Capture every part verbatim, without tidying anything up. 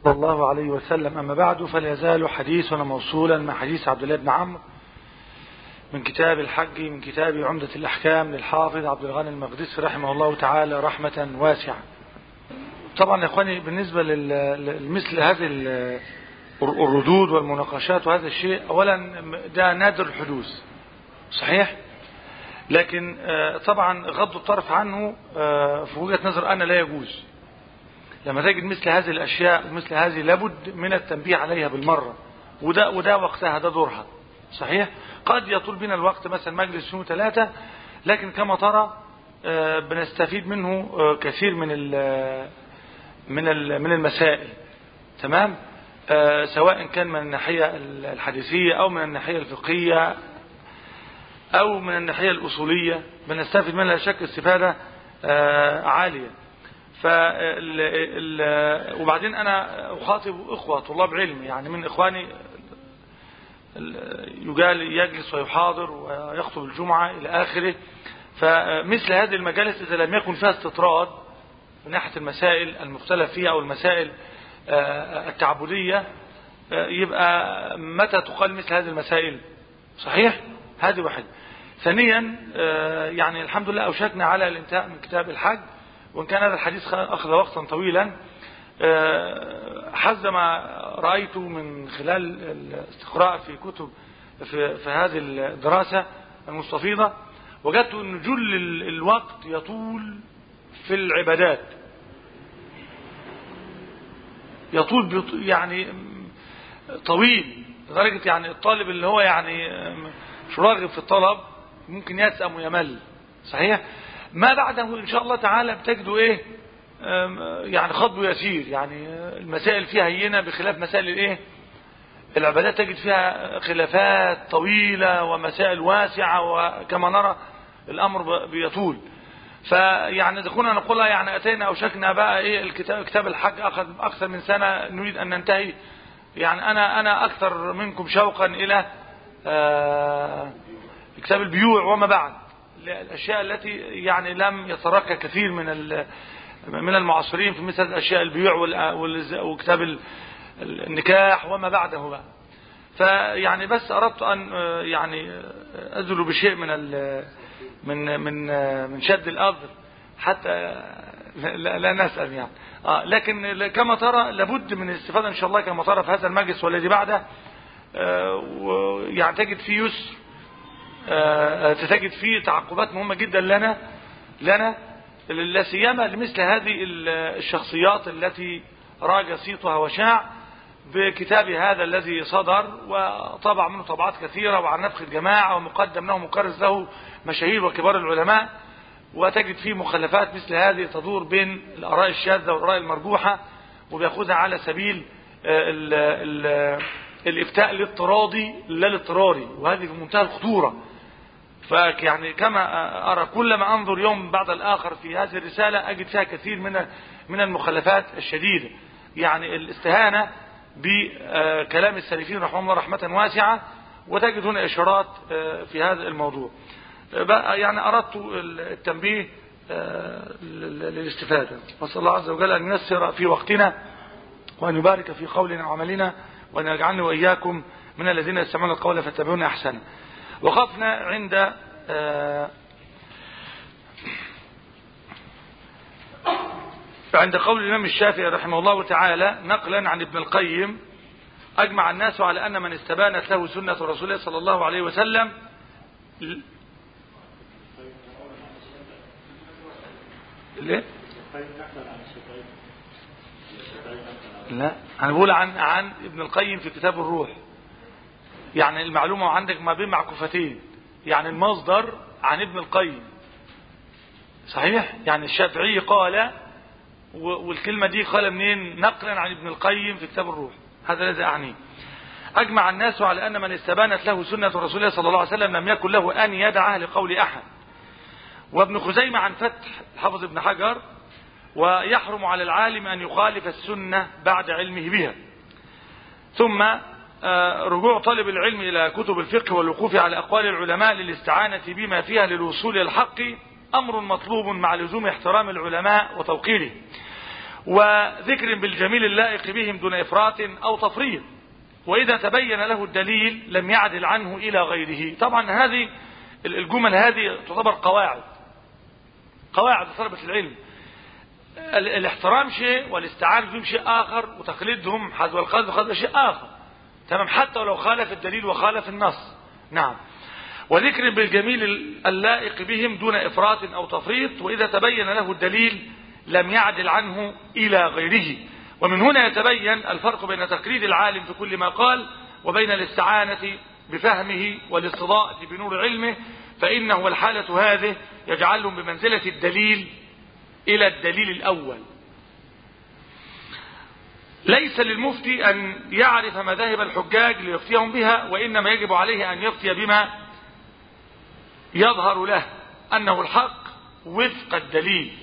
صلى الله عليه وسلم. أما بعد، فلا يزال حديثنا موصولا مع حديث عبد الله بن عمرو من كتاب الحج من كتاب عمدة الأحكام للحافظ عبد الغني المقدسي رحمه الله تعالى رحمة واسعة. طبعا يا اخواني، بالنسبة لمثل هذه الردود والمناقشات وهذا الشيء، أولا ده نادر الحدوث صحيح، لكن طبعا غض الطرف عنه في وجهة نظر أنا لا يجوز. لما تجد مثل هذه الأشياء ومثل هذه لابد من التنبيه عليها بالمرة، وده, وده وقتها، ده دورها صحيح. قد يطول بنا الوقت مثلا مجلس يوم ثلاثة، لكن كما ترى بنستفيد منه كثير من من من المسائل، تمام، سواء كان من الناحية الحديثية أو من الناحية الفقهية أو من الناحية الأصولية، بنستفيد منها شك استفادة عالية. ف وبعدين أنا أخاطب إخوة طلاب علم، يعني من إخواني يجال يجلس ويحاضر ويخطب الجمعة إلى آخره. فمثل هذه المجالس إذا لم يكن فيها استطراد من ناحية المسائل المختلف فيها أو المسائل التعبدية، يبقى متى تقال مثل هذه المسائل صحيح؟ هذه واحدة. ثانيا، يعني الحمد لله أوشكنا على الانتهاء من كتاب الحج، وإن كان هذا الحديث أخذ وقتا طويلا حسب ما رأيت من خلال الاستقراء في كتب في, في هذه الدراسة المستفيضة، وجدت أن جل الوقت يطول في العبادات، يطول يعني طويل لدرجة يعني الطالب اللي هو يعني مش راغب في الطلب ممكن يسأم ويمل صحيح. ما بعده إن شاء الله تعالى بتجدوا إيه، يعني خطب يسير، يعني المسائل فيها هينة بخلاف مسائل الإيه العبادات، تجد فيها خلافات طويلة ومسائل واسعة، وكما نرى الأمر بيطول. فيعني إذا كنا نقولها يعني أتينا أوشكنا بقى إيه الكتاب كتاب الحج أخذ أكثر من سنة نريد أن ننتهي. يعني أنا أنا أكثر منكم شوقا إلى كتاب البيوع وما بعد، الأشياء التي يعني لم يترك كثير من من المعاصرين في مثل الأشياء البيوع وكتاب النكاح وما بعده بقى. فيعني بس أردت أن يعني أزل بشيء من من من من شد الأرض حتى لا, لا نسأل يعني. آه لكن كما ترى لابد من الاستفادة إن شاء الله كما ترى في هذا المجلس والذي بعده. آه يعني تجد فيه يسر، آه تجد فيه تعقبات مهمة جدا لنا لنا لا سيما لمثل هذه الشخصيات التي راج صيتها وشاع بكتاب هذا الذي صدر وطبع منه طبعات كثيرة وعن نفخ الجماعة، ومقدم له مكرس له مشاهير وكبار العلماء، وتجد فيه مخلفات مثل هذه تدور بين الآراء الشاذة والآراء المرجوحة، وبيأخذها على سبيل ال ال الإفتاء الاضطرادي لا الاضطراري، وهذه في منتهى الخطورة. فيعني كما أرى كلما أنظر يوم بعد الآخر في هذه الرسالة أجد فيها كثير من من المخلفات الشديدة، يعني الاستهانة بكلام السلفين رحمهم الله رحمة واسعة، وتجد هنا إشارات في هذا الموضوع. يعني أردت التنبيه للاستفادة، وصلى الله عز وجل أن ييسر في وقتنا وأن يبارك في قولنا وعملنا، وأن يجعلنا وإياكم من الذين يستمعون القول فاتبعون أحسنه. وقفنا عند عند قول الإمام الشافعي رحمه الله تعالى نقلا عن ابن القيم: أجمع الناس على أن من استبانت له سنة رسول الله صلى الله عليه وسلم ليه؟ لا، أنا بقول عن عن ابن القيم في كتاب الروح. يعني المعلومة عندك ما بين معكوفتين، يعني المصدر عن ابن القيم صحيح، يعني الشافعي قال والكلمة دي قال منين؟ نقلا عن ابن القيم في كتاب الروح، هذا الذي أعنيه. أجمع الناس على أن من استبانت له سنة رسول الله صلى الله عليه وسلم لم يكن له أن يدعه لقول أحد. وابن خزيمة عن فتح حافظ ابن حجر: ويحرم على العالم أن يخالف السنة بعد علمه بها. ثم رجوع طالب العلم إلى كتب الفقه والوقوف على أقوال العلماء للاستعانة بما فيها للوصول إلى الحق أمر مطلوب مع لزوم احترام العلماء وتوقيره. وذكر بالجميل اللائق بهم دون إفراط أو تفريط، وإذا تبين له الدليل لم يعدل عنه إلى غيره. طبعا هذه الجمل هذه تعتبر قواعد قواعد طلبة العلم. الاحترام شيء والاستعانة بهم شيء آخر، وتقليدهم حذو القذف وخذ شيء آخر، تمام، حتى ولو خالف الدليل وخالف النص. نعم. وذكر بالجميل اللائق بهم دون إفراط أو تفريط، وإذا تبين له الدليل لم يعدل عنه إلى غيره. ومن هنا يتبين الفرق بين تقليد العالم في كل ما قال وبين الاستعانة بفهمه والاستضاءة بنور علمه، فإنه والحالة هذه يجعلهم بمنزلة الدليل إلى الدليل الأول. ليس للمفتي أن يعرف مذاهب الحجاج ليفتيهم بها، وإنما يجب عليه أن يفتي بما يظهر له أنه الحق وفق الدليل.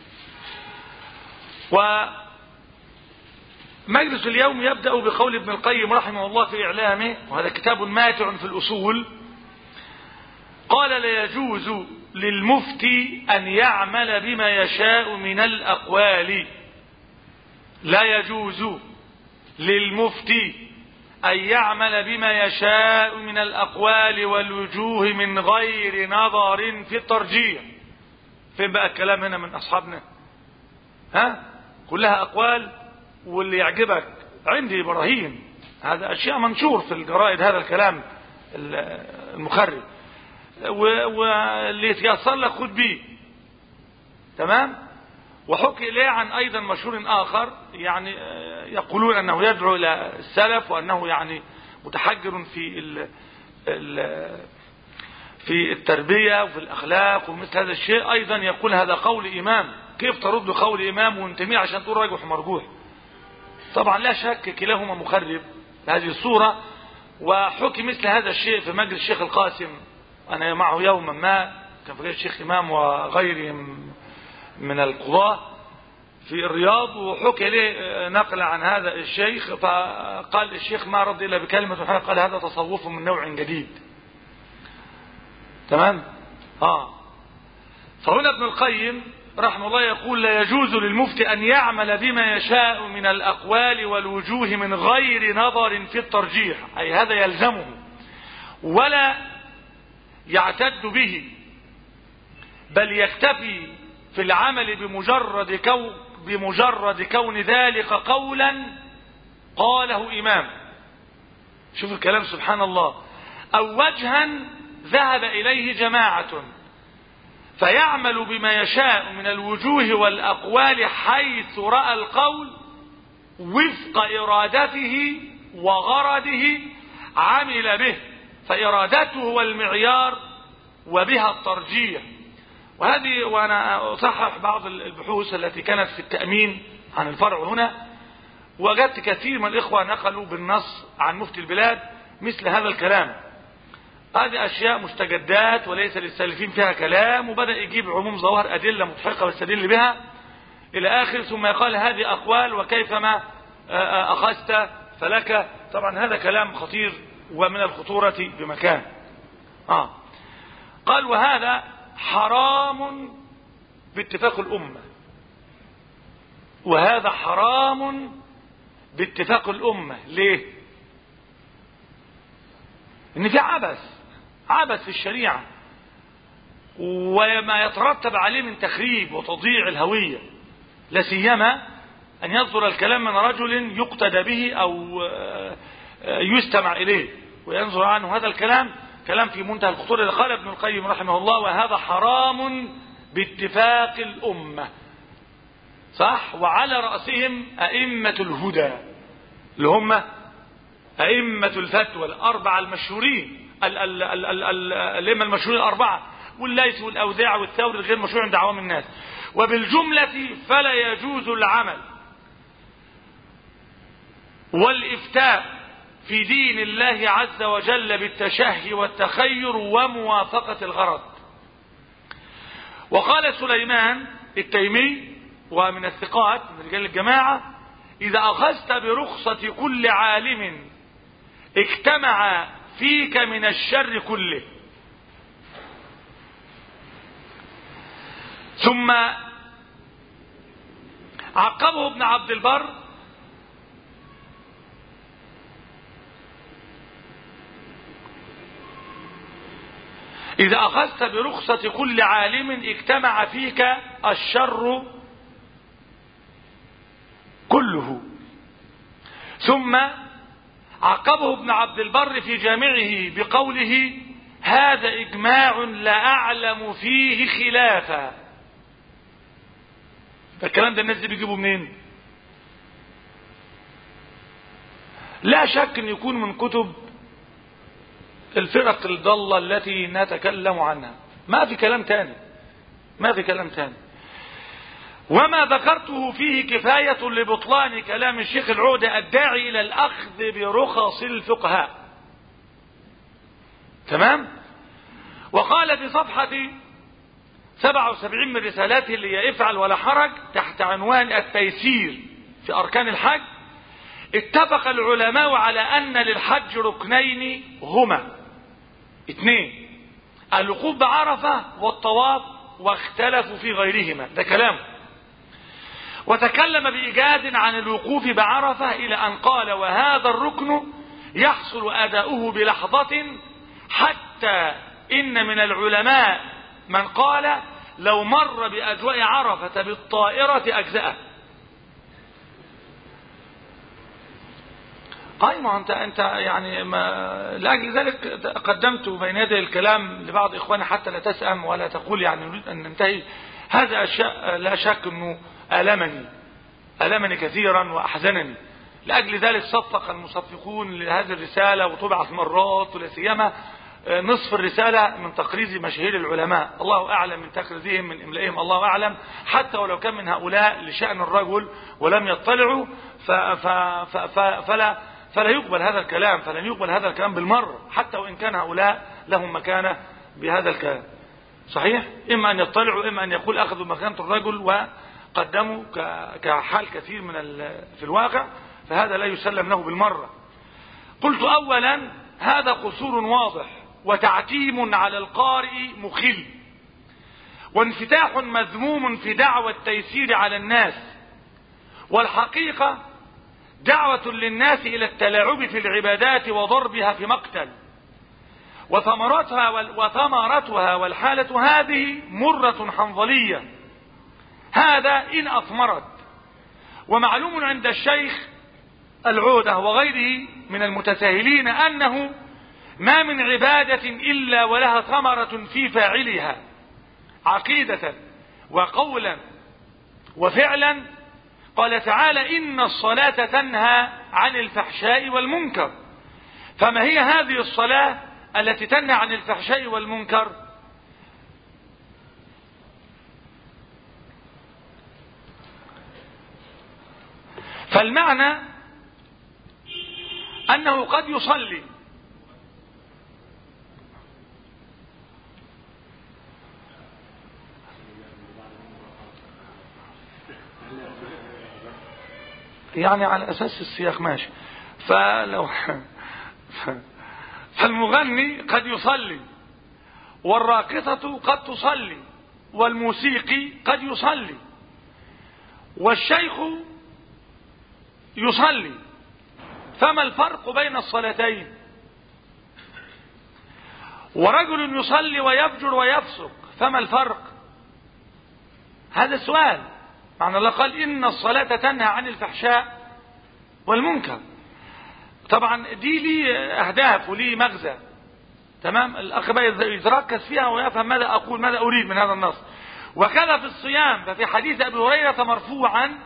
ومجلس اليوم يبدأ بقول ابن القيم رحمه الله في إعلامه، وهذا كتاب ماتع في الأصول، قال: لا يجوز للمفتي أن يعمل بما يشاء من الأقوال. لا يجوز للمفتي أن يعمل بما يشاء من الأقوال والوجوه من غير نظر في الترجيح. فين بقى الكلام هنا من أصحابنا؟ ها؟ كلها أقوال، واللي يعجبك عندي إبراهيم، هذا أشياء منشور في الجرائد، هذا الكلام المخرب، واللي يتيسر لك خد بيه، تمام. وحكي إليه عن أيضا مشهور آخر، يعني يقولون أنه يدعو إلى السلف، وأنه يعني متحجر في ال ال في التربية وفي الأخلاق ومثل هذا الشيء. أيضا يقول هذا قول إمام. كيف ترد قول إمام وانتمي عشان تقول راجح مرجوح؟ طبعا لا شك كلاهما مخرب بهذه الصورة. وحكي مثل هذا الشيء في مجلس الشيخ القاسم، أنا معه يوما ما، كان في الشيخ إمام وغيرهم من القضاة في الرياض، وحكي لي نقل عن هذا الشيخ، فقال الشيخ ما رد إلا بكلمة واحدة، قال: هذا تصوف من نوع جديد. تمام. آه فهنا ابن القيم رحمه الله يقول: لا يجوز للمفتي أن يعمل بما يشاء من الأقوال والوجوه من غير نظر في الترجيح، أي هذا يلزمه ولا يعتد به، بل يكتفي في العمل بمجرد كون بمجرد كون ذلك قولا قاله إمام. شوف الكلام سبحان الله. أو وجها ذهب إليه جماعة، فيعمل بما يشاء من الوجوه والأقوال حيث رأى القول وفق إرادته وغرضه عمل به، فإرادته هو المعيار وبها الترجيح. وهذه، وأنا أصحح بعض البحوث التي كانت في التأمين عن الفرع هنا، وجدت كثير من الإخوة نقلوا بالنص عن مفتي البلاد مثل هذا الكلام. هذه أشياء مستجدات وليس للسالفين فيها كلام، وبدأ يجيب عموم ظواهر أدلة متحقة واستدل بها إلى آخر، ثم يقال هذه أقوال وكيفما أخذت فلك. طبعا هذا كلام خطير ومن الخطورة بمكان. آه. قال: وهذا حرام باتفاق الأمة، وهذا حرام باتفاق الأمة. ليه؟ إن في عبث عبث في الشريعة، وما يترتب عليه من تخريب وتضييع الهوية، لا سيما أن يصدر الكلام من رجل يقتدى به أو يستمع إليه وينظر عنه. هذا الكلام كلام في منتهى الخطورة. قال ابن القيم رحمه الله: وهذا حرام باتفاق الأمة. صح؟ وعلى رأسهم أئمة الهدى اللي هم أئمة الفتوى الأربعة المشهورين، الأئمة المشهورين الأربعة، والليث والأوزاعي والثوري الغير مشهور عند عوام الناس. وبالجملة فلا يجوز العمل والإفتاء في دين الله عز وجل بالتشهي والتخير وموافقة الغرض. وقال سليمان التيمي ومن الثقات من رجال الجماعة: إذا أخذت برخصة كل عالم اجتمع فيك من الشر كله. ثم عقبه ابن عبد البر إذا أخذت برخصة كل عالم اجتمع فيك الشر كله. ثم عقبه ابن عبد البر في جامعه بقوله هذا إجماع لا أعلم فيه خلافا. الكلام ده الناس دي بيجيبوا منين؟ لا شك أن يكون من كتب الفرق الضالة التي نتكلم عنها، ما في كلام تاني، ما في كلام تاني. وما ذكرته فيه كفاية لبطلان كلام الشيخ العودة الداعي إلى الأخذ برخص الفقهاء. تمام. وقال في صفحة سبعة وسبعين من رسالته اللي هي افعل ولا حرج تحت عنوان التيسير في أركان الحج: اتفق العلماء على أن للحج ركنين هما اثنين: الوقوف بعرفة والطواف، واختلفوا في غيرهما. ده كلام. وتكلم بإيجاد عن الوقوف بعرفة إلى أن قال: وهذا الركن يحصل أداؤه بلحظة، حتى إن من العلماء من قال لو مر بأجواء عرفة بالطائرة أجزأه. قائم أنت أنت يعني ما لأجل ذلك قدمت بين يدي الكلام لبعض إخواني حتى لا تسأم ولا تقول يعني نريد أن ننتهي. هذا أشياء لا شك أنه ألمني ألمني كثيرا وأحزنني. لأجل ذلك صفق المصفقون لهذه الرسالة وطبعت مرات، ولا سيما نصف الرسالة من تقريز مشاهير العلماء، الله أعلم من تقريزهم من إملائهم، الله أعلم، حتى ولو كان من هؤلاء لشأن الرجل ولم يطلعوا ف ف ف ف فلا فلا يقبل هذا الكلام، فلن يقبل هذا الكلام بالمر، حتى وإن كان هؤلاء لهم مكانة بهذا الكلام. صحيح؟ إما أن يطلعوا، إما أن يقول أخذوا مكانة الرجل وقدموا كحال كثير من في الواقع، فهذا لا يسلم له بالمرة. قلت أولا هذا قصور واضح وتعتيم على القارئ مخل، وانفتاح مذموم في دعوى التيسير على الناس، والحقيقة دعوة للناس إلى التلاعب في العبادات وضربها في مقتل، وثمرتها وثمرتها والحالة هذه مرة حنظلية، هذا إن أثمرت. ومعلوم عند الشيخ العودة وغيره من المتساهلين أنه ما من عبادة إلا ولها ثمرة في فاعلها عقيدة وقولا وفعلا. قال تعالى: إن الصلاة تنهى عن الفحشاء والمنكر. فما هي هذه الصلاة التي تنهى عن الفحشاء والمنكر؟ فالمعنى أنه قد يصلي يعني على أساس السياق ماشي. فلو فالمغني قد يصلي، والراقصة قد تصلي، والموسيقي قد يصلي، والشيخ يصلي. فما الفرق بين الصلاتين؟ ورجل يصلي ويفجر ويفسق، فما الفرق؟ هذا السؤال. معنى الله قال إن الصلاة تنهى عن الفحشاء والمنكر. طبعا دي لي أهداف ولي مغزى. تمام. الأخ بقى يتركز فيها ويفهم ماذا أقول، ماذا أريد من هذا النص. وكذا في الصيام، ففي حديث أبي هريرة مرفوعا: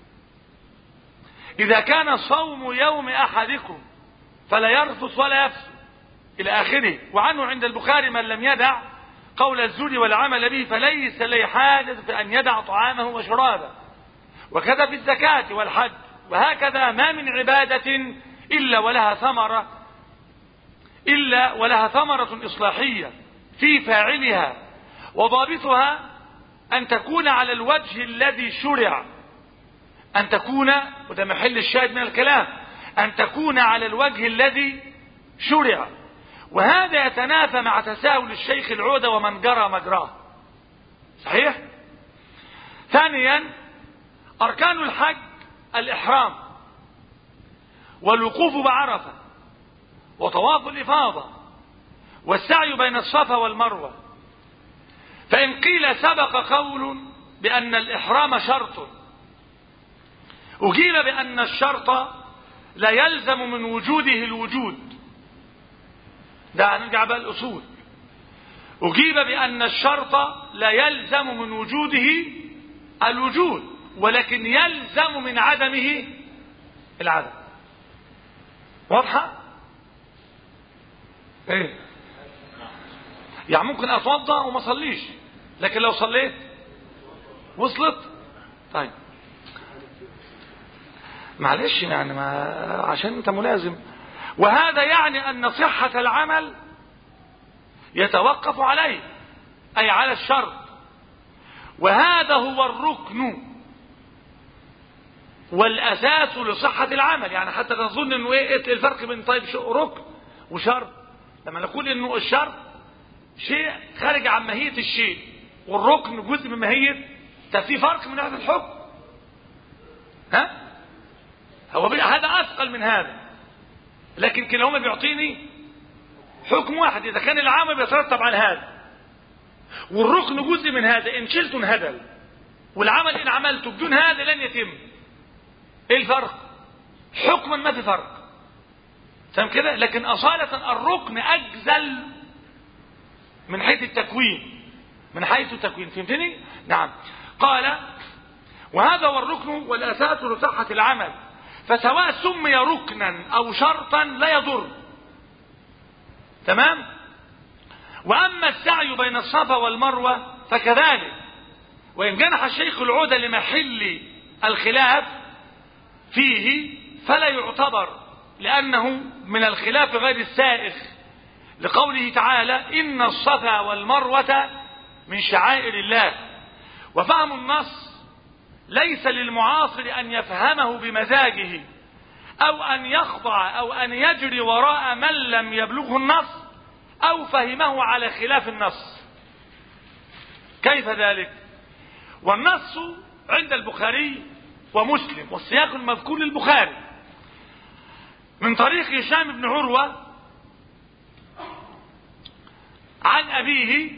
إذا كان صوم يوم أحدكم فلا يرفث ولا يفسق إلى آخره. وعنه عند البخاري: من لم يدع قول الزور والعمل به فليس لي حاجة في أن يدع طعامه وشرابه. وكذا في الزكاة والحج. وهكذا ما من عبادة إلا ولها ثمرة إلا ولها ثمرة إصلاحية في فاعلها، وضابطها أن تكون على الوجه الذي شرع، أن تكون، وده محل الشاهد من الكلام، أن تكون على الوجه الذي شرع. وهذا يتنافى مع تساهل الشيخ العودة ومن جرى مجراه. صحيح؟ ثانيا أركان الحج الإحرام والوقوف بعرفة وطواف الإفاضة والسعي بين الصفا والمروة. فإن قيل سبق قول بأن الإحرام شرط، أجيب بأن الشرط لا يلزم من وجوده الوجود. ده نرجع بقى الأصول. أجيب بأن الشرط لا يلزم من وجوده الوجود، ولكن يلزم من عدمه العدم. واضحة؟ ايه يعني ممكن اتوضا وما اصليش، لكن لو صليت وصلت. طيب معلش يعني ما عشان انت ملازم. وهذا يعني ان صحة العمل يتوقف عليه، اي على الشرط، وهذا هو الركن والاساس لصحة العمل. يعني حتى تظن انه ايه الفرق بين طيب ركن وشرط؟ لما نقول انه الشرط شيء خارج عن ماهية الشيء، والركن جزء من ماهية، ففي فرق من هذا الحكم. ها هو هذا اثقل من هذا، لكن كلاهما بيعطيني حكم واحد. اذا كان العمل بيترتب على هذا والركن جزء من هذا، ان شلته انهدل، والعمل ان عملته بدون هذا لن يتم. ايه الفرق؟ حكما ما في فرق، فهم كده؟ لكن اصالة الركن اجزل من حيث التكوين، من حيث التكوين. فهمتني؟ نعم. قال وهذا هو الركن والاساس لصحة العمل، فسواء سمي ركنا او شرطا لا يضر. تمام. واما السعي بين الصفا والمروة فكذلك، وان جنح الشيخ العود لمحل الخلاف فيه فلا يعتبر، لانه من الخلاف غير السائغ، لقوله تعالى ان الصفا والمروة من شعائر الله. وفهم النص ليس للمعاصر ان يفهمه بمزاجه، او ان يخضع او ان يجري وراء من لم يبلغه النص، او فهمه على خلاف النص. كيف ذلك؟ والنص عند البخاري ومسلم، والسياق المذكور للبخاري من طريق هشام بن عروة عن أبيه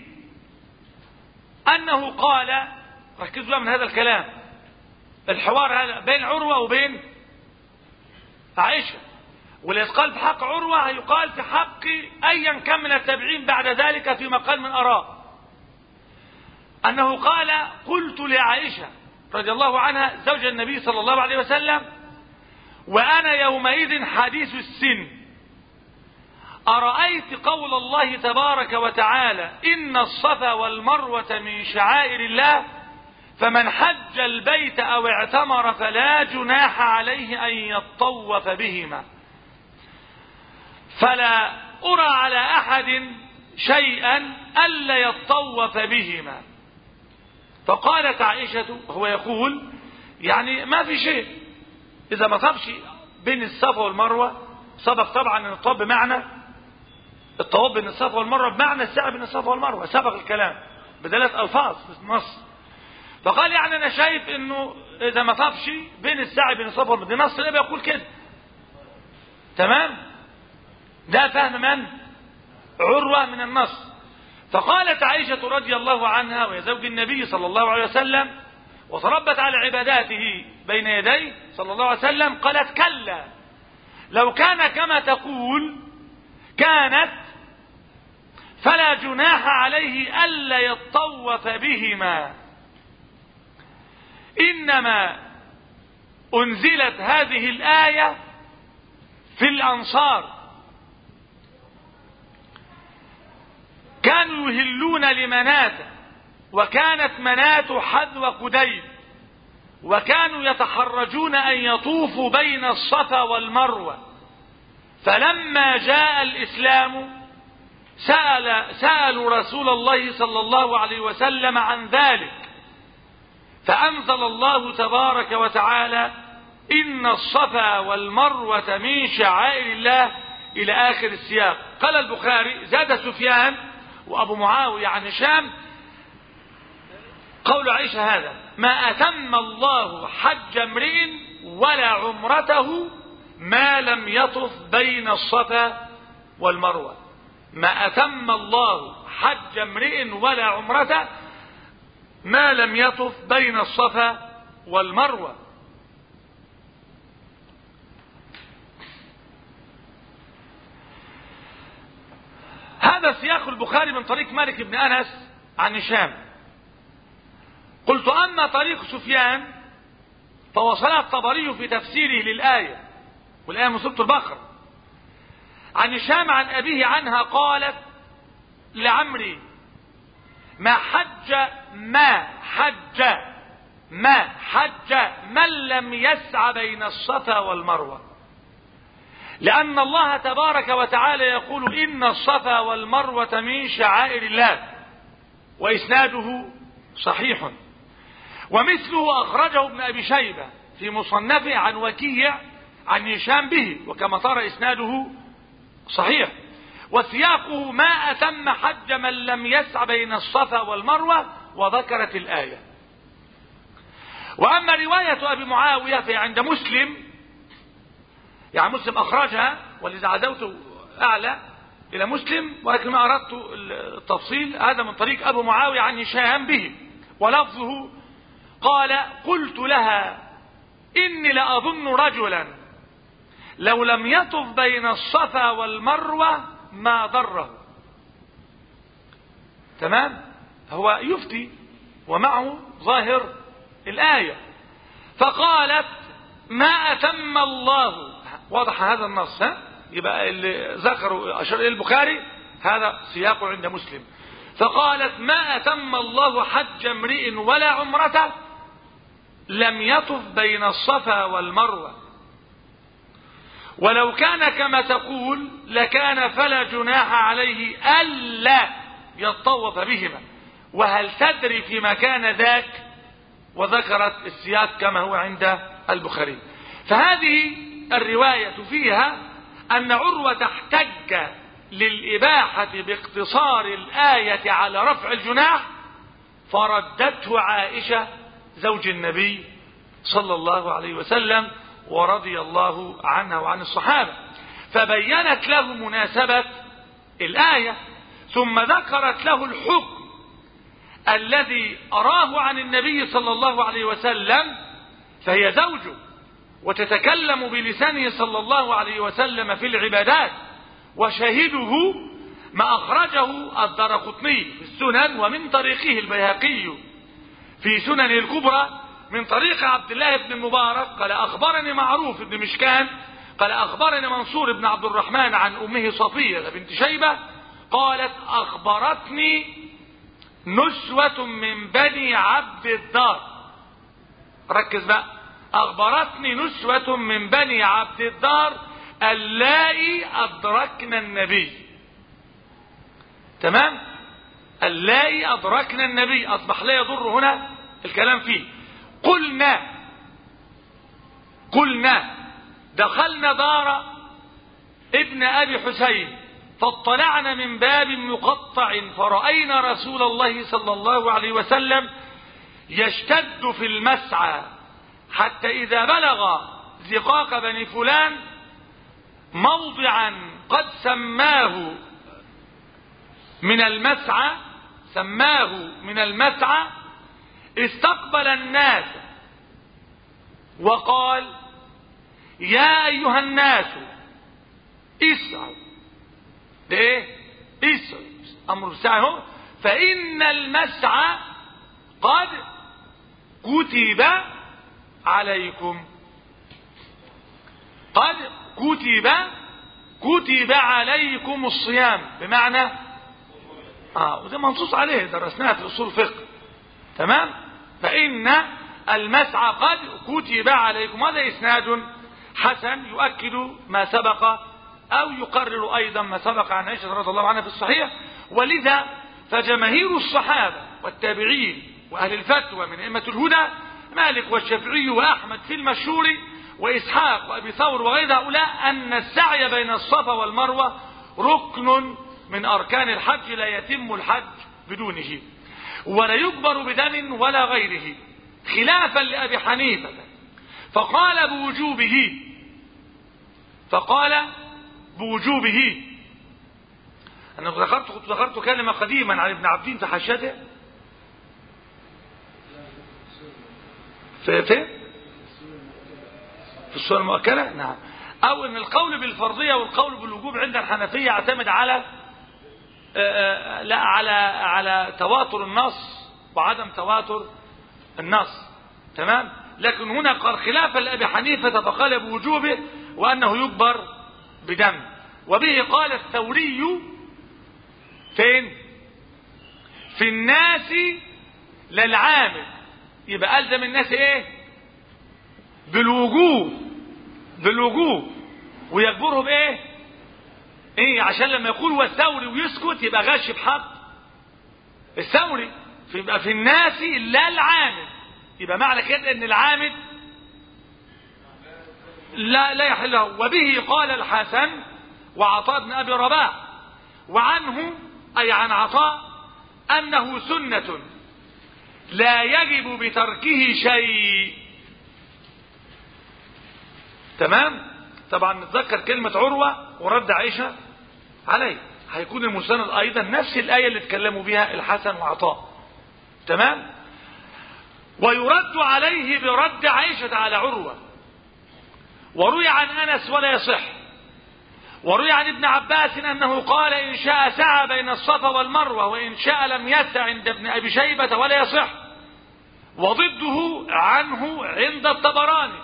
أنه قال، ركزوا من هذا الكلام، الحوار هذا بين عروة وبين عائشة، واللي يتقال في حق عروة هيقال في حق أيا كان من التابعين بعد ذلك في مقال من آراء. أنه قال قلت لعائشة رضي الله عنها زوج النبي صلى الله عليه وسلم وأنا يومئذ حديث السن، أرأيت قول الله تبارك وتعالى إن الصفا والمروة من شعائر الله، فمن حج البيت أو اعتمر فلا جناح عليه أن يطوف بهما، فلا أرى على أحد شيئا ألا يطوف بهما. فقالت عائشة هو يقول يعني ما في شيء إذا ما طبش بين الصفا والمروة. سبق طبعا أن الطواف بمعنى الطواف بين الصفا والمروة بمعنى السعي بين الصفا والمروة، سبق الكلام بدلالة ألفاظ في النص. فقال يعني أنا شايف إنه إذا ما طبش بين السعي بين الصفا والمروة، ده نص النبي يقول كده. تمام؟ ده فهم من؟ عروة من النص. فقالت عائشة رضي الله عنها وهي زوج النبي صلى الله عليه وسلم وتربت على عباداته بين يديه صلى الله عليه وسلم، قالت كلا لو كان كما تقول كانت فلا جناح عليه ألا يطوف بهما، إنما أنزلت هذه الآية في الأنصار كانوا يهلون لمناة، وكانت مناة حذو قديد، وكانوا يتحرجون أن يطوفوا بين الصفا والمروة. فلما جاء الإسلام سأل سألوا رسول الله صلى الله عليه وسلم عن ذلك، فأنزل الله تبارك وتعالى إن الصفا والمروة من شعائر الله إلى آخر السياق. قال البخاري زاد سفيان وأبو معاوية عن هشام قول عائشة هذا: ما أتم الله حج امرئ ولا عمرته ما لم يطف بين الصفا والمروة. ما أتم الله حج امرئ ولا عمرته ما لم يطف بين الصفا والمروة. هذا سياق البخاري من طريق مالك بن أنس عن هشام. قلت: أما طريق سفيان فوصلها الطبري في تفسيره للآية، والآية من سورة البقرة، عن هشام عن أبيه عنها قالت لعمري: ما حج ما حج ما حج من لم يسع بين الصفا والمروة، لأن الله تبارك وتعالى يقول: إن الصفا والمروة من شعائر الله، وإسناده صحيح. ومثله أخرجه ابن أبي شيبة في مصنفه عن وكيع عن هشام به، وكما ترى إسناده صحيح. وسياقه: ما أتم حج من لم يسع بين الصفا والمروة، وذكرت الآية. وأما رواية أبي معاوية فهي عند مسلم، يعني مسلم أخرجها، ولذا عدوت أعلى إلى مسلم، ولكن ما أردت التفصيل. هذا من طريق أبو معاوية عن هشام به، ولفظه: قال: قلت لها: إني لأظن رجلا لو لم يطف بين الصفا والمروة ما ضره. تمام؟ هو يفتي ومعه ظاهر الآية. فقالت: ما أتم الله. واضح هذا النص، ها؟ يبقى اللي ذكروا أشار إلى البخاري هذا سياقه عند مسلم. فقالت: ما أتم الله حج امرئ ولا عمرته لم يطف بين الصفا والمروة، ولو كان كما تقول لكان فلا جناح عليه ألا يطوف بهما، وهل تدري في مكان ذاك؟ وذكرت السياق كما هو عند البخاري. فهذه الرواية فيها أن عروة احتج للإباحة باقتصار الآية على رفع الجناح، فردته عائشة زوج النبي صلى الله عليه وسلم ورضي الله عنها وعن الصحابة، فبينت له مناسبة الآية، ثم ذكرت له الحكم الذي أراه عن النبي صلى الله عليه وسلم، فهي زوجه وتتكلم بلسانه صلى الله عليه وسلم في العبادات. وشاهده ما أخرجه الدارقطني في السنن، ومن طريقه البيهقي في سننه الكبرى من طريق عبد الله بن المبارك قال: أخبرني معروف بن مشكان قال: أخبرني منصور بن عبد الرحمن عن أمه صفية بنت شيبة قالت: أخبرتني نسوة من بني عبد الدار. ركز بقى: أخبرتني نسوة من بني عبد الدار اللائي أدركن النبي. تمام؟ اللائي أدركن النبي، أصبح لا يضر هنا الكلام فيه. قلنا قلنا دخلنا دار ابن أبي حسين فاطلعنا من باب مقطع فرأينا رسول الله صلى الله عليه وسلم يشتد في المسعى، حتى إذا بلغ زقاق بني فلان موضعا قد سماه من المسعى سماه من المسعى استقبل الناس وقال: يا أيها الناس اسعوا. ده ايه؟ اسعوا، أمر السعي، فإن المسعى قد كتب عليكم. قد كتب كتب عليكم الصيام، بمعنى اه وده منصوص عليه، درسناها في اصول الفقه. تمام؟ فإن المسعى قد كتب عليكم. هذا إسناد حسن يؤكد ما سبق أو يقرر أيضا ما سبق عن عائشة رضي الله عنها في الصحيح. ولذا فجماهير الصحابة والتابعين وأهل الفتوى من أئمة الهدى مالك والشافعي وأحمد في المشهور وإسحاق وأبي ثور وغير هؤلاء أن السعي بين الصفا والمروة ركن من أركان الحج لا يتم الحج بدونه. ولا يجبر بدم ولا غيره، خلافا لأبي حنيفة فقال بوجوبه فقال بوجوبه. أنا ذكرت كنت ذكرت كلمة قديما عن ابن عبدين في حاشيته في في في السنة المؤكدة، نعم، أو أن القول بالفرضية والقول بالوجوب عند الحنفية يعتمد على لا على على تواتر النص وعدم تواتر النص، تمام. لكن هنا قال خلافا لأبي حنيفة فقال بوجوبه وأنه يجبر بدم. وبه قال الثوري فين؟ في الناس للعامل، يبقى ألزم الناس ايه؟ بالوجوب بالوجوب ويجبرهم ايه؟ ايه عشان لما يقول والثوري ويسكت يبقى غش بحق الثوري، فيبقى في الناس لا العامل، يبقى معنى كده ان العامل لا لا يحله. وبه قال الحسن وعطاء بن ابي رباح وعنه اي عن عطاء انه سنة لا يجب بتركه شيء. تمام. طبعا نتذكر كلمة عروة ورد عائشة عليه، هيكون المسند ايضا نفس الاية اللي اتكلموا بها الحسن وعطاء، تمام. ويرد عليه برد عائشة على عروة. وروي عن انس ولا يصح. وروي عن ابن عباس انه قال ان شاء سعى بين الصفا والمروة وان شاء لم يسع عند ابن ابي شيبة ولا يصح. وضده عنه عند الطبراني،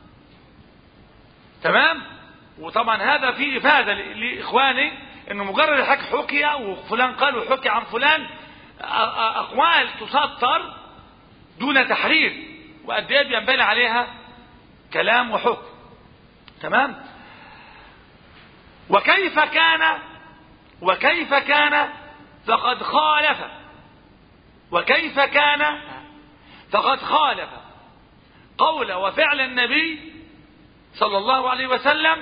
تمام. وطبعا هذا فيه افاده لاخواني انه مجرد الحكي حكي وفلان قال وحكي عن فلان اقوال تسطر دون تحرير، وقد ايه بينبني عليها كلام وحكم، تمام. وكيف كان وكيف كان فقد خالف وكيف كان فقد خالف قول وفعل النبي صلى الله عليه وسلم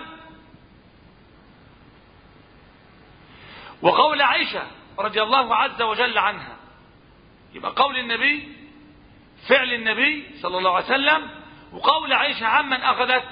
وقول عائشة رضي الله عز وجل عنها. يبقى قول النبي، فعل النبي صلى الله عليه وسلم، وقول عائشة عمن أخذت.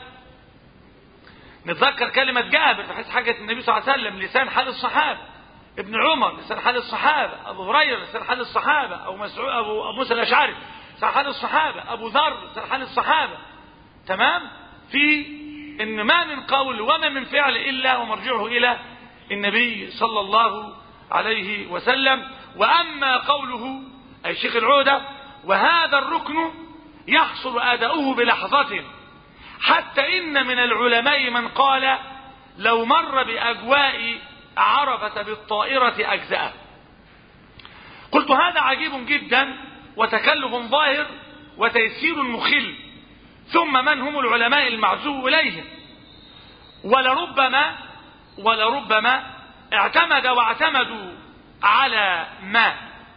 نتذكر كلمة جابر في حيث حاجة النبي صلى الله عليه وسلم لسان حال الصحابة، ابن عمر لسان حال الصحابة، أبو هريرة لسان حال الصحابة، أو مسعود أبو موسى الأشعري لسان حال الصحابة، أبو ذر لسان حال الصحابة، تمام. في إن ما من قول وما من فعل إلا ومرجعه إلى النبي صلى الله عليه وسلم. وأما قوله أي شيخ العودة وهذا الركن يحصل أداؤه بلحظة، حتى إن من العلماء من قال لو مر بأجواء عرفة بالطائرة أجزأه. قلت هذا عجيب جدا وتكلف ظاهر وتيسير مخل. ثم من هم العلماء المعزو إليهم؟ ولربما ولربما اعتمد واعتمدوا على ما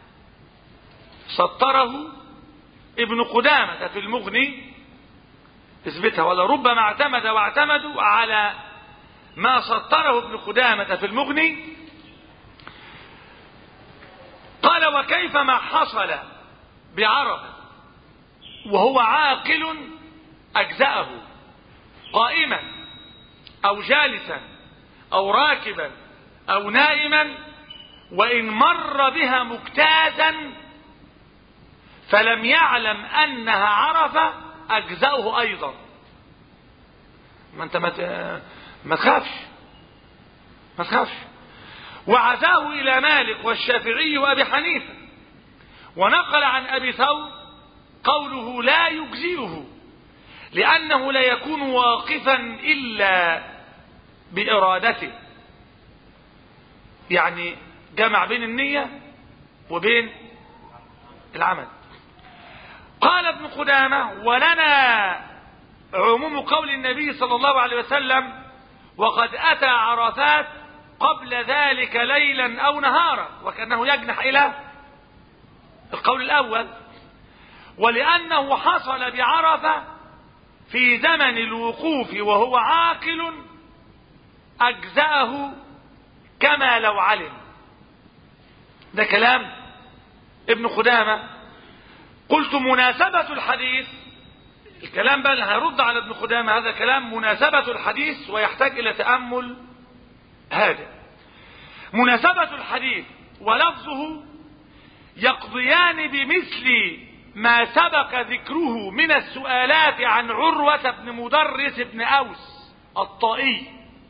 سطره ابن قدامة في المغني، اثبتها. ولربما اعتمد واعتمدوا على ما سطره ابن قدامة في المغني. قال وكيف ما حصل بعرفة وهو عاقل أجزأه قائما أو جالسا أو راكبا أو نائما، وإن مر بها مجتازا فلم يعلم أنها عرفة أجزأه أيضا. ما أنت ما تخافش ما تخافش. وعزاه إلى مالك والشافعي وأبي حنيفة. ونقل عن أبي ثور قوله لا يجزئه لأنه لا يكون واقفا إلا بإرادته، يعني جمع بين النية وبين العمل. قال ابن قدامة ولنا عموم قول النبي صلى الله عليه وسلم وقد أتى عرفات قبل ذلك ليلا أو نهارا، وكأنه يجنح إلى القول الأول. ولأنه حصل بعرفة في زمن الوقوف وهو عاقل أجزأه كما لو علم. ده كلام ابن خدامة. قلت مناسبة الحديث، الكلام بقى اللي هيرد على ابن خدامة هذا كلام مناسبة الحديث ويحتاج إلى تأمل هذا. مناسبة الحديث ولفظه يقضيان بمثل ما سبق ذكره من السؤالات عن عروة بن مدرس بن أوس الطائي،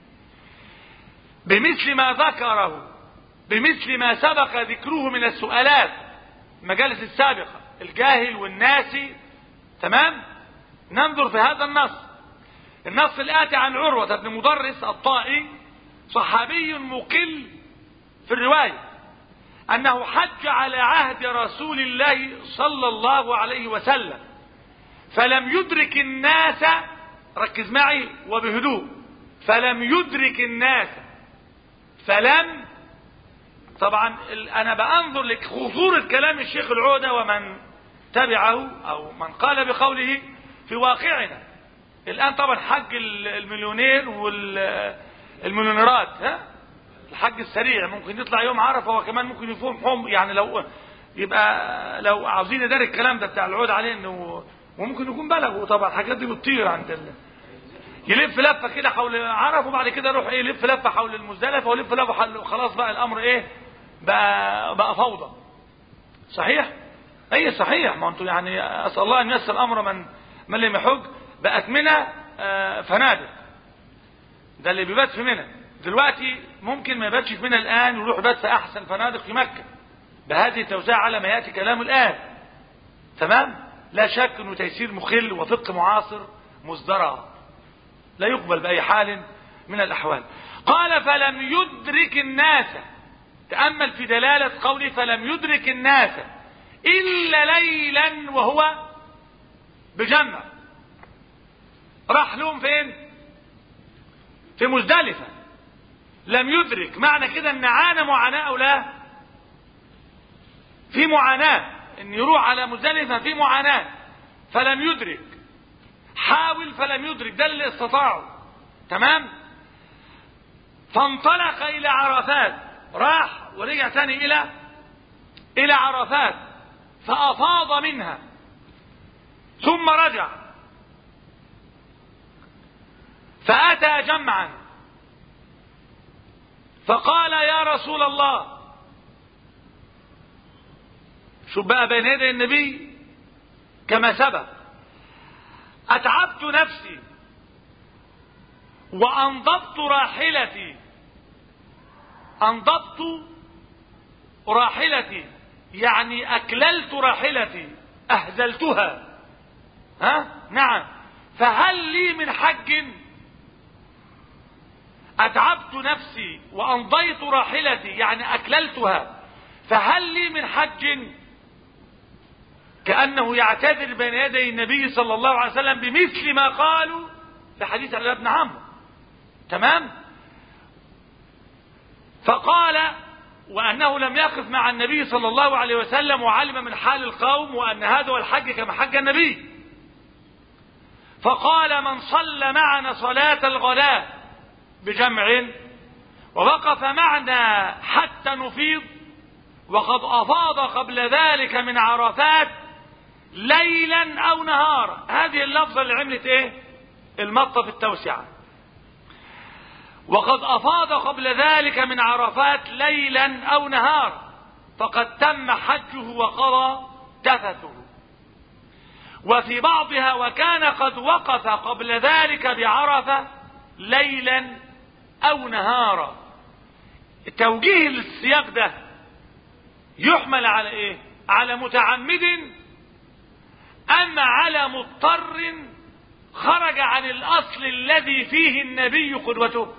بمثل ما ذكره بمثل ما سبق ذكره من السؤالات المجالس السابقة الجاهل والناسي. تمام. ننظر في هذا النص. النص الآتي عن عروة بن مدرس الطائي صحابي مقل في الرواية أنه حج على عهد رسول الله صلى الله عليه وسلم فلم يدرك الناس، ركز معي وبهدوء، فلم يدرك الناس فلم طبعا أنا بأنظر لك خطورة كلام الشيخ العودة ومن تبعه أو من قال بقوله في واقعنا الآن. طبعا حج المليونير والمليونيرات، ها الحج السريع ممكن يطلع يوم عرفة وكمان ممكن يفهم حم، يعني لو يبقى لو عاوزين ندار الكلام ده بتاع العود عليه انه وممكن يكون بلغوا. طبعا الحاجات دي بتطير عند ال... يلف لفه كده حول عرفه وبعد كده يروح ايه يلف لفه حول المزدلفه ويلف لفه حول، خلاص بقى الامر ايه بقى, بقى فوضى. صحيح؟ اي صحيح. ما انتم يعني اسال الله ان ييسر الامر من من لم يحج. بقت منى آه فنادق، ده اللي بيبات في منى دلوقتي ممكن ما يباتش في منى الان ويروح يبات في احسن فنادق في مكه بهذه التوسعه على ما ياتي كلام الان. تمام. لا شك انه تيسير مخل وفقه معاصر مزدرع لا يقبل باي حال من الاحوال. قال فلم يدرك الناس، تامل في دلاله قوله فلم يدرك الناس الا ليلا وهو بجمع. راح لهم فين؟ في مزدلفه. لم يدرك معنى كده ان عانى معاناه او لا؟ في معاناه ان يروح على مزدلفه في معاناه. فلم يدرك، حاول فلم يدرك، ده اللي استطاعوا. تمام. فانطلق الى عرفات، راح ورجع ثاني الى الى عرفات فافاض منها ثم رجع فاتى جمعا فقال يا رسول الله، شوف بقى بين يدي النبي كما سبق، اتعبت نفسي وانضبط راحلتي. انضبط راحلتي يعني اكللت راحلتي، اهزلتها. ها نعم. فهل لي من حج؟ اتعبت نفسي وانضيت راحلتي يعني اكللتها، فهل لي من حج؟ كأنه يعتذر بين يدي النبي صلى الله عليه وسلم بمثل ما قالوا في حديث عبد الله بن عمرو. تمام. فقال وأنه لم يقف مع النبي صلى الله عليه وسلم وعلم من حال القوم وأن هذا هو الحج كما حج النبي. فقال من صلى معنا صلاة الغداء بجمع ووقف معنا حتى نفيض وقد أفاض قبل ذلك من عرفات ليلا أو نهارا. هذه اللفظة اللي عملت ايه المطة في التوسعة. وقد أفاض قبل ذلك من عرفات ليلا أو نهارا فقد تم حجه وقضى تفثه. وفي بعضها وكان قد وقف قبل ذلك بعرفة ليلا أو نهارا. توجيه السياق ده يحمل على ايه؟ على متعمد اما على مضطر خرج عن الاصل الذي فيه النبي قدوته؟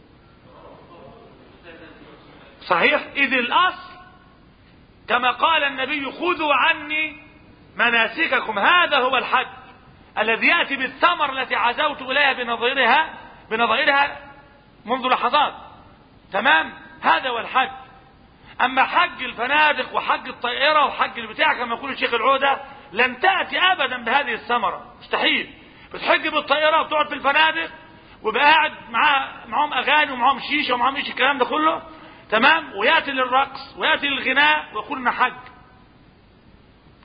صحيح. اذ الاصل كما قال النبي خذوا عني مناسككم، هذا هو الحج الذي ياتي بالثمر التي عزوت اليها بنظيرها بنظيرها منذ لحظات. تمام. هذا هو الحج. اما حج الفنادق وحج الطائرة وحج البتاع كما يقول الشيخ العودة لن تأتي ابدا بهذه الثمرة، مستحيل. بتحج بالطائرة وبتقعد في الفنادق ويبقى قاعد معاه معاهم اغاني ومعاهم شيشة ومعاهم ايش الكلام ده كله. تمام. ويأتي للرقص ويأتي للغناء ويقول لنا حج.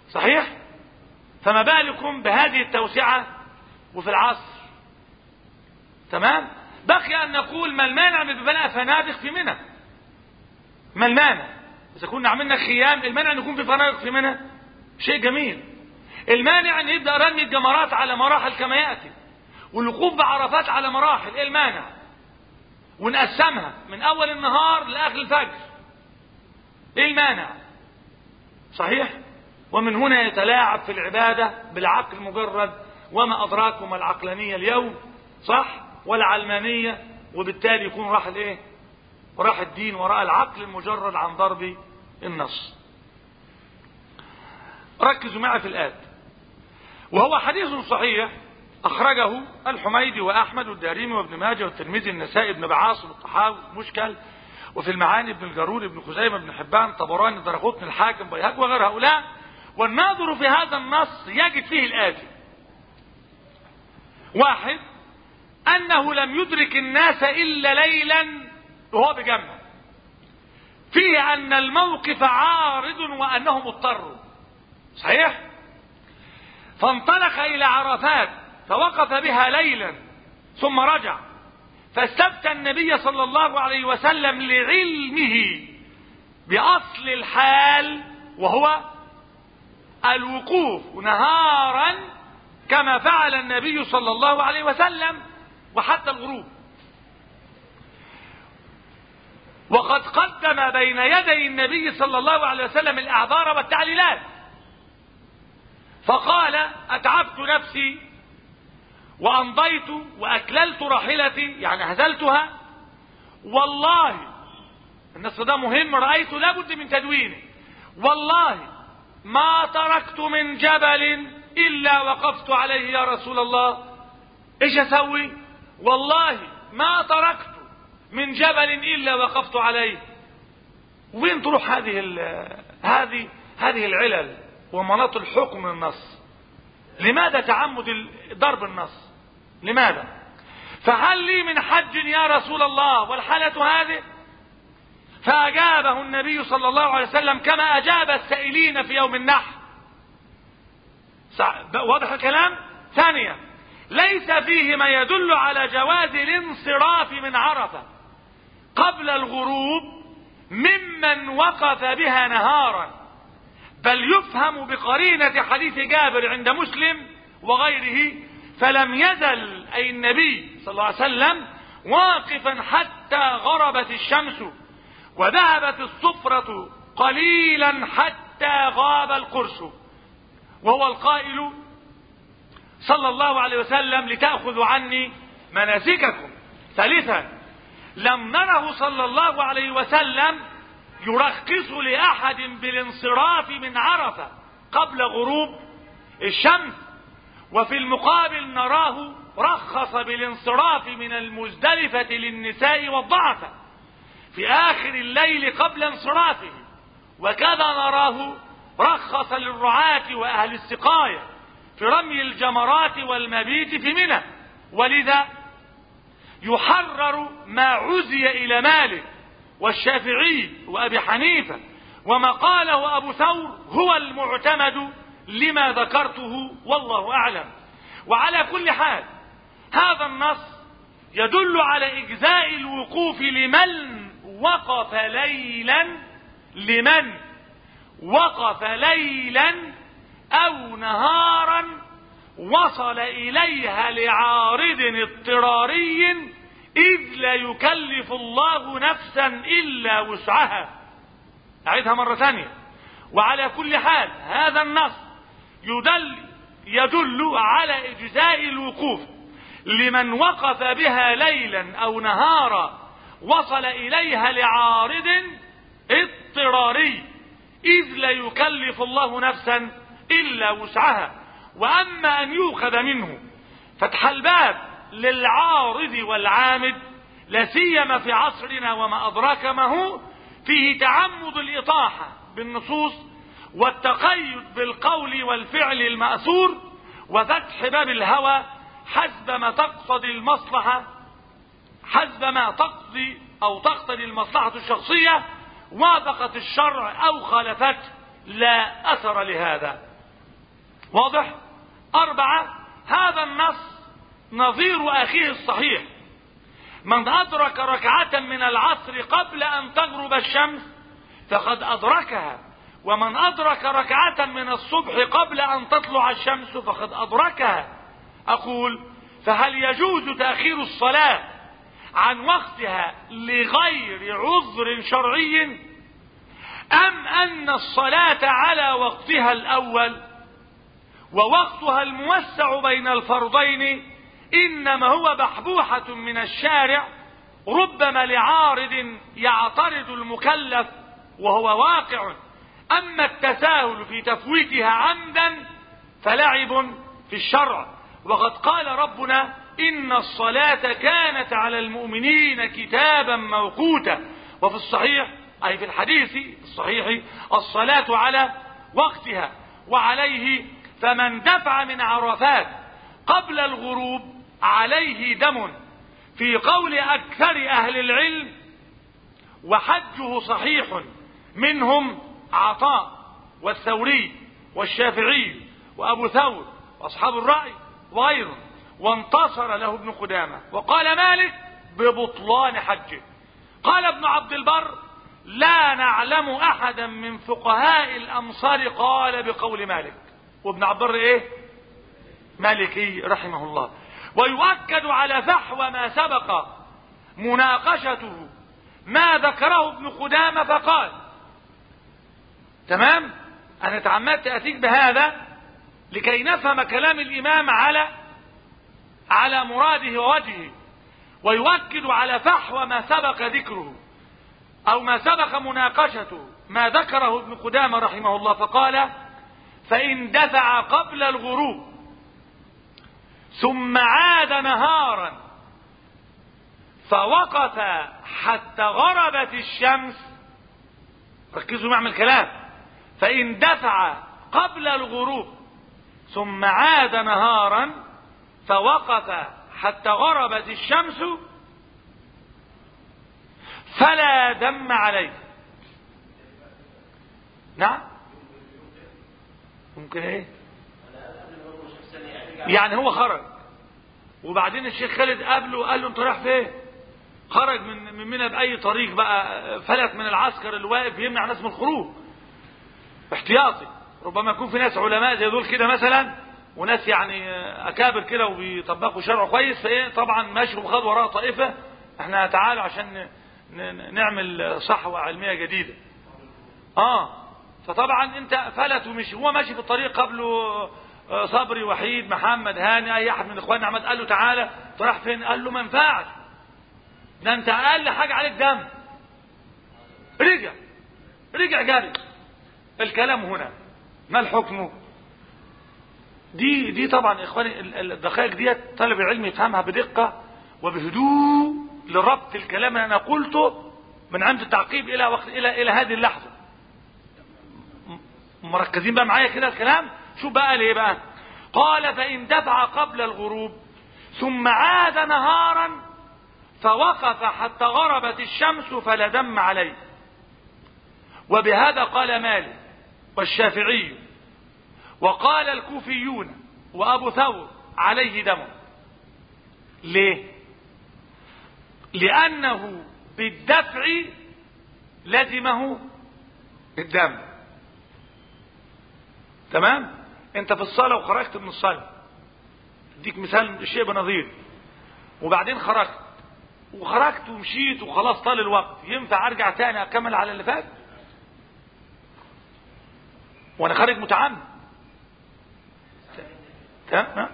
صحيح؟ فما بالكم بهذه التوسعة وفي العصر. تمام؟ بقي أن نقول ما المانع من بناء فنادق في منى؟ ما المانع؟ إذا كنا عملنا خيام، المانع أن يكون في فنادق في منى؟ شيء جميل. المانع أن يبدأ رمي الجمرات على مراحل كما يأتي، والوقوف بعرفات على مراحل. إيه المانع؟ ونقسمها من أول النهار لآخر الفجر. إيه المانع؟ صحيح؟ ومن هنا يتلاعب في العبادة بالعقل المجرد، وما أدراكم العقلانية اليوم، صح؟ والعلمانية، وبالتالي يكون راح الايه؟ وراح الدين وراء العقل المجرد عن ضرب النص. ركزوا معي في الآية. وهو حديث صحيح أخرجه الحميدي وأحمد والدارمي وابن ماجه والترمذي النسائي ابن بعاصم الطحاوي مشكل، وفي المعاني ابن الجارود ابن خزيمة ابن حبان طبراني الدرقطني الحاكم بيهقي وغير هؤلاء. والناظر في هذا النص يجد فيه الآتي: واحد، أنه لم يدرك الناس إلا ليلا وهو بجمع، فيه أن الموقف عارض وأنهم اضطروا. صحيح؟ فانطلق إلى عرفات فوقف بها ليلا ثم رجع، فاستفتى النبي صلى الله عليه وسلم لعلمه بأصل الحال، وهو الوقوف نهارا كما فعل النبي صلى الله عليه وسلم وحتى الغروب. وقد قدم بين يدي النبي صلى الله عليه وسلم الأعذار والتعليلات، فقال: أتعبت نفسي وأمضيت وأكللت راحلتي، يعني هزلتها، والله النص ده مهم، رأيت لابد من تدوينه، والله ما تركت من جبل إلا وقفت عليه يا رسول الله. إيش أسوي؟ والله ما تركت من جبل إلا وقفت عليه. وين تروح هذه هذه هذه العلل ومناط الحكم من النص؟ لماذا تعمد ضرب النص؟ لماذا؟ فهل لي من حج يا رسول الله والحالة هذه؟ فأجابه النبي صلى الله عليه وسلم كما أجاب السائلين في يوم النحر. واضح الكلام؟ ثانيا، ليس فيه ما يدل على جواز الانصراف من عرفة قبل الغروب ممن وقف بها نهارا، بل يفهم بقرينة حديث جابر عند مسلم وغيره: فلم يزل أي النبي صلى الله عليه وسلم واقفا حتى غربت الشمس وذهبت الصفرة قليلا حتى غاب القرص، وهو القائل صلى الله عليه وسلم: لتأخذوا عني مناسككم. ثالثا، لم نره صلى الله عليه وسلم يرخص لأحد بالانصراف من عرفة قبل غروب الشمس، وفي المقابل نراه رخص بالانصراف من المزدلفة للنساء والضعفاء في آخر الليل قبل انصرافه، وكذا نراه رخص للرعاة وأهل السقاية في رمي الجمرات والمبيت في منى. ولذا يحرر ما عزي إلى مالك والشافعي وأبي حنيفة، وما قاله أبو ثور هو المعتمد لما ذكرته، والله أعلم. وعلى كل حال هذا النص يدل على إجزاء الوقوف لمن وقف ليلا لمن وقف ليلا أو نهارا وصل إليها لعارض اضطراري، إذ لا يكلف الله نفسا إلا وسعها. أعيدها مرة ثانية. وعلى كل حال هذا النص يدل يدل على إجزاء الوقوف لمن وقف بها ليلا أو نهارا وصل إليها لعارض اضطراري، إذ لا يكلف الله نفسا إلا وسعها. وأما أن يؤخذ منه فتح الباب للعارض والعامد، لا سيما في عصرنا وما أدراك ما هو، فيه تعمد الإطاحة بالنصوص والتقيد بالقول والفعل المأثور، وفتح باب الهوى حسب ما تقتضي المصلحة حسب ما تقضي أو تقتضي المصلحة الشخصية، وافقت الشرع أو خالفته لا أثر لهذا. واضح؟ أربعة، هذا النص نظير أخيه الصحيح: من أدرك ركعة من العصر قبل أن تغرب الشمس فقد أدركها، ومن أدرك ركعة من الصبح قبل أن تطلع الشمس فقد أدركها. أقول: فهل يجوز تأخير الصلاة عن وقتها لغير عذر شرعي، أم أن الصلاة على وقتها الأول ووقتها الموسع بين الفرضين إنما هو بحبوحة من الشارع ربما لعارض يعترض المكلف وهو واقع، أما التساهل في تفويتها عمدا فلعب في الشرع، وقد قال ربنا: إن الصلاة كانت على المؤمنين كتابا موقوتا. وفي الصحيح أي في الحديث الصحيح: الصلاة على وقتها. وعليه فمن دفع من عرفات قبل الغروب عليه دم، في قول أكثر أهل العلم، وحجه صحيح، منهم عطاء والثوري والشافعي وأبو ثور وأصحاب الرأي وغيره، وانتصر له ابن قدامة. وقال مالك ببطلان حجه. قال ابن عبد البر: لا نعلم أحدا من فقهاء الأمصار قال بقول مالك. وابن عبد البر ايه؟ مالكي رحمه الله. ويؤكد على فحوى ما سبق مناقشته ما ذكره ابن قدامة فقال. تمام؟ أنا تعمدت أتيك بهذا لكي نفهم كلام الإمام على على مراده ووجهه. ويؤكد على فحوى ما سبق ذكره أو ما سبق مناقشته ما ذكره ابن قدامة رحمه الله فقال: فإن دفع قبل الغروب ثم عاد نهارا فوقف حتى غربت الشمس. ركزوا معي الكلام: فإن دفع قبل الغروب ثم عاد نهارا فوقف حتى غربت الشمس فلا دم عليه. نعم ممكن ايه؟ يعني هو خرج وبعدين الشيخ خالد قابله وقال له: انت رايح فين؟ خرج من من منى باي طريق بقى، فلت من العسكر اللي واقف يمنع ناس من الخروج احتياطي. ربما يكون في ناس علماء زي دول كده مثلا، وناس يعني اكابر كده وبيطبقوا شرعه كويس، فايه طبعا ماشي وخد وراه طائفه: احنا تعالوا عشان نعمل صحوه علميه جديده. اه فطبعا انت فلت ومشي، هو ماشي في الطريق قبله صبري، وحيد، محمد، هاني، اي احد من اخواننا عماد، قال له: تعالى. انت رايح فين؟ قال له: ما ينفعش، ده انت اقل حاجه عليك دم. رجع رجع جري. الكلام هنا ما الحكم؟ دي دي طبعا اخواني الدقائق ديت طالب العلم يفهمها بدقه وبهدوء لربط الكلام اللي انا قلته من عند التعقيب الى وقت الى الى هذه اللحظه. مركزين بقى معايا كده الكلام. شو بقى ليه بقى؟ قال: فإن دفع قبل الغروب ثم عاد نهارا فوقف حتى غربت الشمس فلا دم عليه. وبهذا قال مالك والشافعي، وقال الكوفيون وأبو ثور عليه دم. ليه؟ لأنه بالدفع لزمه الدم. تمام؟ انت في الصلاة وخرجت من الصلاة، اديك مثال شيء بنظير، وبعدين خرجت وخرجت ومشيت وخلاص طال الوقت، ينفع ارجع تاني اكمل على اللي فات وانا خارج متعمد؟ تمام؟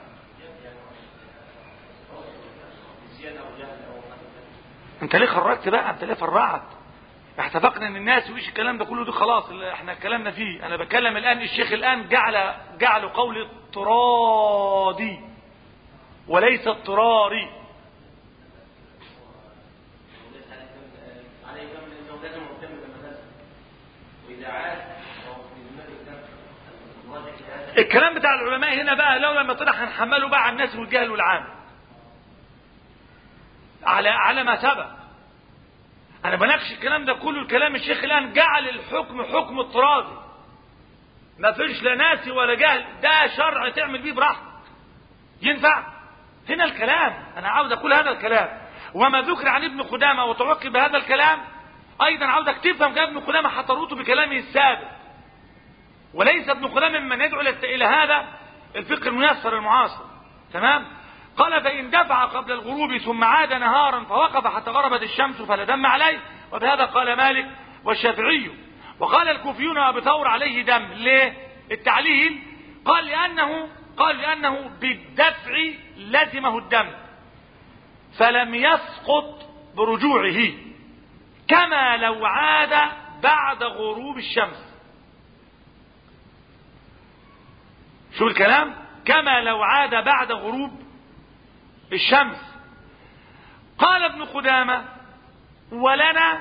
انت ليه خرجت بقى؟ انت ليه فرعت؟ اتفقنا ان الناس ويش الكلام ده كله، ده خلاص اللي احنا كلامنا فيه. انا بتكلم الان، الشيخ الان جعل جعل قول اضطرادي وليس اضطراري. الكلام بتاع العلماء هنا بقى لو لما طلع هنحمله بقى على الناس والجهل والعام على على ما سبق. انا بناقش الكلام ده كله. الكلام الشيخ الان جعل الحكم حكم اضطرادي، ما فيش لا ناسي ولا جهل، ده شرع تعمل بيه براحتك. ينفع؟ هنا الكلام، انا عاوز اقول هذا الكلام. وما ذكر عن ابن قدامة وتعقب بهذا الكلام ايضا عاوزك تفهم جاء ابن قدامة حتى تربطه بكلامه السابق، وليس ابن قدامة من يدعو الى هذا الفقه الميسر المعاصر. تمام؟ قال فإن دفع قبل الغروب ثم عاد نهارا فوقف حتى غربت الشمس فلا دم عليه، وبهذا قال مالك والشافعي. وقال الكوفيون أبو ثور عليه دم. ليه؟ التعليل قال لأنه قال لأنه بالدفع لزمه الدم فلم يسقط برجوعه كما لو عاد بعد غروب الشمس. شو الكلام؟ كما لو عاد بعد غروب الشمس. قال ابن قدامة ولنا،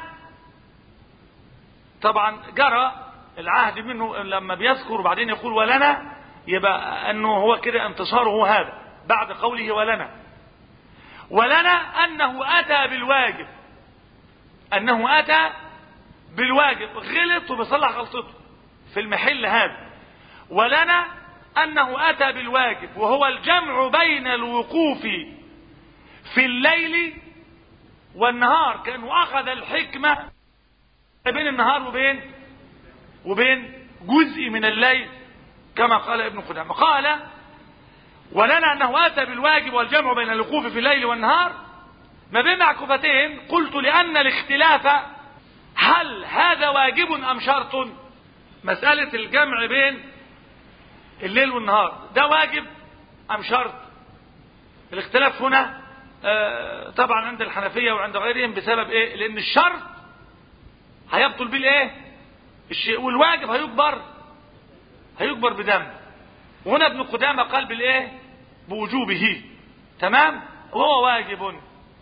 طبعا جرى العهد منه لما بيذكر وبعدين يقول ولنا، يبقى انه هو كده انتصاره هذا بعد قوله ولنا. ولنا انه اتى بالواجب، انه اتى بالواجب، غلط وبيصلح غلطته في المحل هذا. ولنا انه اتى بالواجب وهو الجمع بين الوقوف في الليل والنهار، كأنه اخذ الحكمة بين النهار وبين وبين جزء من الليل كما قال ابن قدامة. قال ولنا انه اتى بالواجب والجمع بين الوقوف في الليل والنهار ما بين معكوفتين. قلت لان الاختلاف هل هذا واجب ام شرط؟ مسألة الجمع بين الليل والنهار ده واجب ام شرط؟ الاختلاف هنا آه طبعا عند الحنفية وعند غيرهم بسبب ايه؟ لان الشرط هيبطل بالايه؟ الشيء، والواجب هيكبر هيكبر بدم. وهنا ابن قدامة قال بالايه؟ بوجوبه. تمام؟ وهو واجب.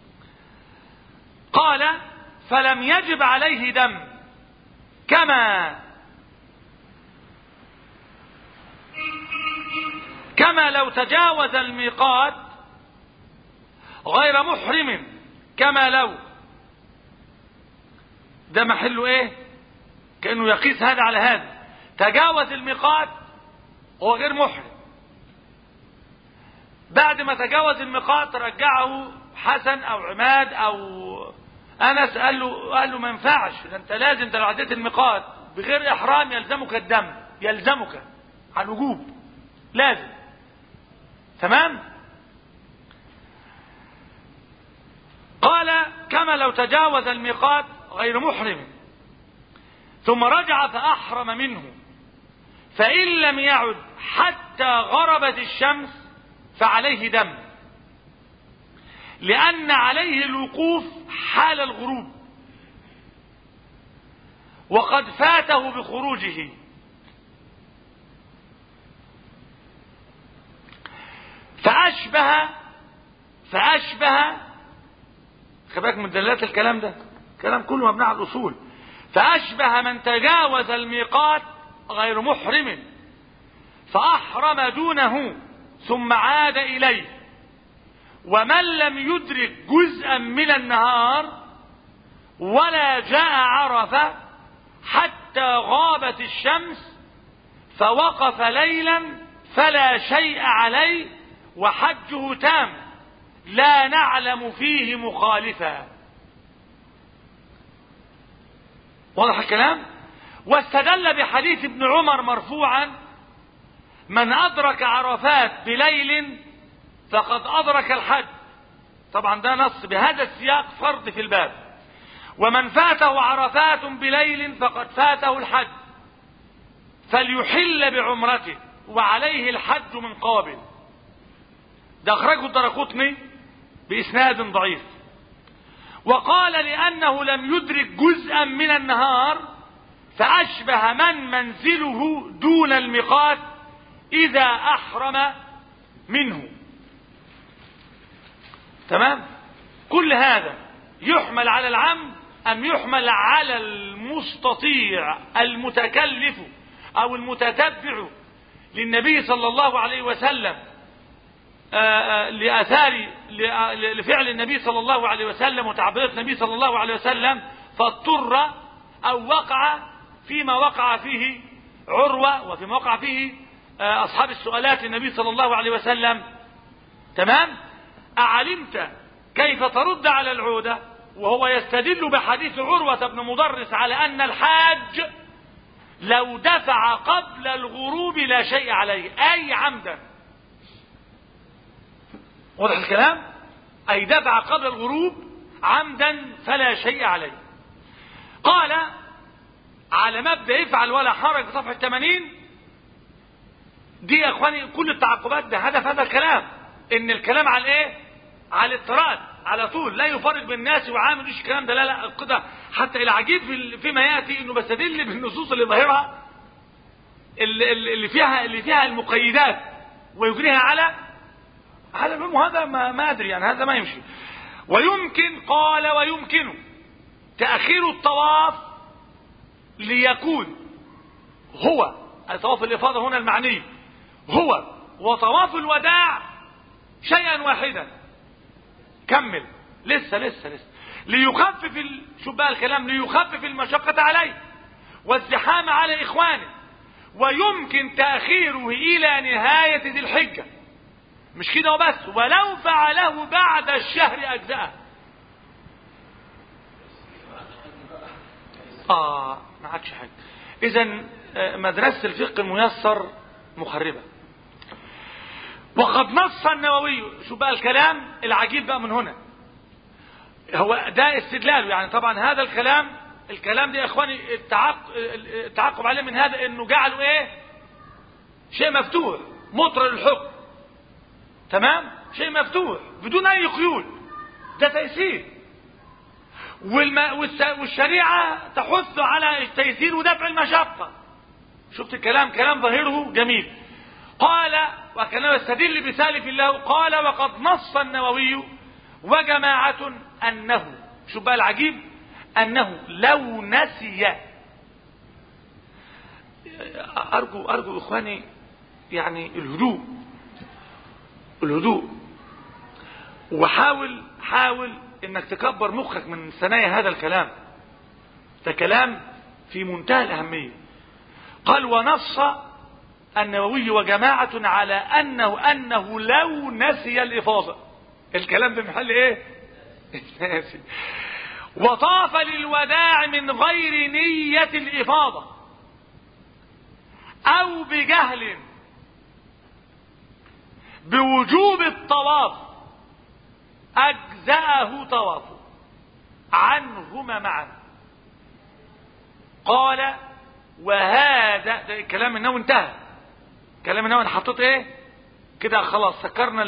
قال فلم يجب عليه دم كما كما لو تجاوز الميقات غير محرم. كما لو ده محله ايه؟ كأنه يقيس هذا على هذا. تجاوز الميقات هو غير محرم، بعد ما تجاوز الميقات رجعه حسن او عماد او انس قال له قال له ما ينفعش، ده انت لازم ده لو عديت الميقات بغير احرام يلزمك الدم، يلزمك عن وجوب لازم. تمام؟ قال كما لو تجاوز الميقات غير محرم ثم رجع فأحرم منه فإن لم يعد حتى غربت الشمس فعليه دم، لأن عليه الوقوف حال الغروب وقد فاته بخروجه. فأشبه فأشبه خباك من دلالات الكلام ده، كلام كله مبني على الأصول. فأشبه من تجاوز الميقات غير محرم فأحرم دونه ثم عاد إليه، ومن لم يدرك جزءا من النهار ولا جاء عرفة حتى غابت الشمس فوقف ليلا فلا شيء عليه وحجه تام لا نعلم فيه مخالفا. واضح الكلام؟ واستدل بحديث ابن عمر مرفوعا من أدرك عرفات بليل فقد أدرك الحج. طبعا ده نص بهذا السياق فرض في الباب. ومن فاته عرفات بليل فقد فاته الحج فليحل بعمرته وعليه الحج من قابل. ده أخرجه الدرقطني بإسناد ضعيف. وقال لأنه لم يدرك جزءا من النهار فأشبه من منزله دون الميقات إذا أحرم منه. تمام؟ كل هذا يحمل على العمد أم يحمل على المستطيع المتكلف أو المتتبع للنبي صلى الله عليه وسلم لآثار لفعل النبي صلى الله عليه وسلم وتعبيرات النبي صلى الله عليه وسلم، فاضطر أو وقع فيما وقع فيه عروة وفي موقع فيه أصحاب السؤالات للنبي صلى الله عليه وسلم، تمام؟ أعلمت كيف ترد على العودة؟ وهو يستدل بحديث عروة بن مضرس على أن الحاج لو دفع قبل الغروب لا شيء عليه، أي عمدا. واضح الكلام؟ أي دفع قبل الغروب عمدا فلا شيء عليه. قال على مبدأ افعل ولا حرج في صفحة ثمانين، دي يا اخواني كل التعقبات ده هدف هذا الكلام، ان الكلام على ايه؟ على الاضطراد على طول، لا يفرق بين الناس وعامل ايش الكلام ده، لا لا كده. حتى العجيب في فيما ياتي انه بستدل بالنصوص اللي ظاهرها اللي, اللي فيها اللي فيها المقيدات ويجريها على على العلم، هذا ما, ما ادري يعني، هذا ما يمشي. ويمكن قال ويمكن تأخير الطواف ليكون هو طواف الإفاضة هنا المعني هو وطواف الوداع شيئا واحدا. كمل لسه لسه لسه ليخفف ال... شو بقى الكلام، ليخفف المشقة عليه والزحام على إخوانه، ويمكن تأخيره إلى نهاية ذي الحجة. مش كده وبس، ولو فعله بعد الشهر أجزاءه. آه ما عادش حاجة. إذن مدرسة الفقه الميسر مخربة. وقد نص النووي، شو بقى الكلام العجيب بقى من هنا، هو ده استدلال يعني. طبعا هذا الكلام الكلام ده يا اخواني التعقب عليه من هذا انه جعله ايه؟ شيء مفتوح مطر الحكم، تمام؟ شيء مفتوح بدون اي قيود، ده تيسير. والم... والشريعة تحث على التيسير ودفع المشقة. شفت الكلام؟ كلام ظاهره جميل. قال وكان يستدل بسالف الله، قال وقد نص النووي وجماعة أنه، شو بقى العجيب، أنه لو نسي، أرجو أرجو إخواني يعني الهدوء الهدوء وحاول حاول إنك تكبر مخك من ثنايا هذا الكلام، ده كلام في منتهى الأهمية. قال ونص النووي وجماعة على أنه أنه لو نسي الإفاضة، الكلام بمحل إيه؟ ناسي. وطاف للوداع من غير نية الإفاضة أو بجهل بوجوب الطواف أجزأه طوافه عنهما معا. قال وهذا ده الكلام النووي انتهى. كلام النووي انا حطيت ايه كده خلاص، سكرنا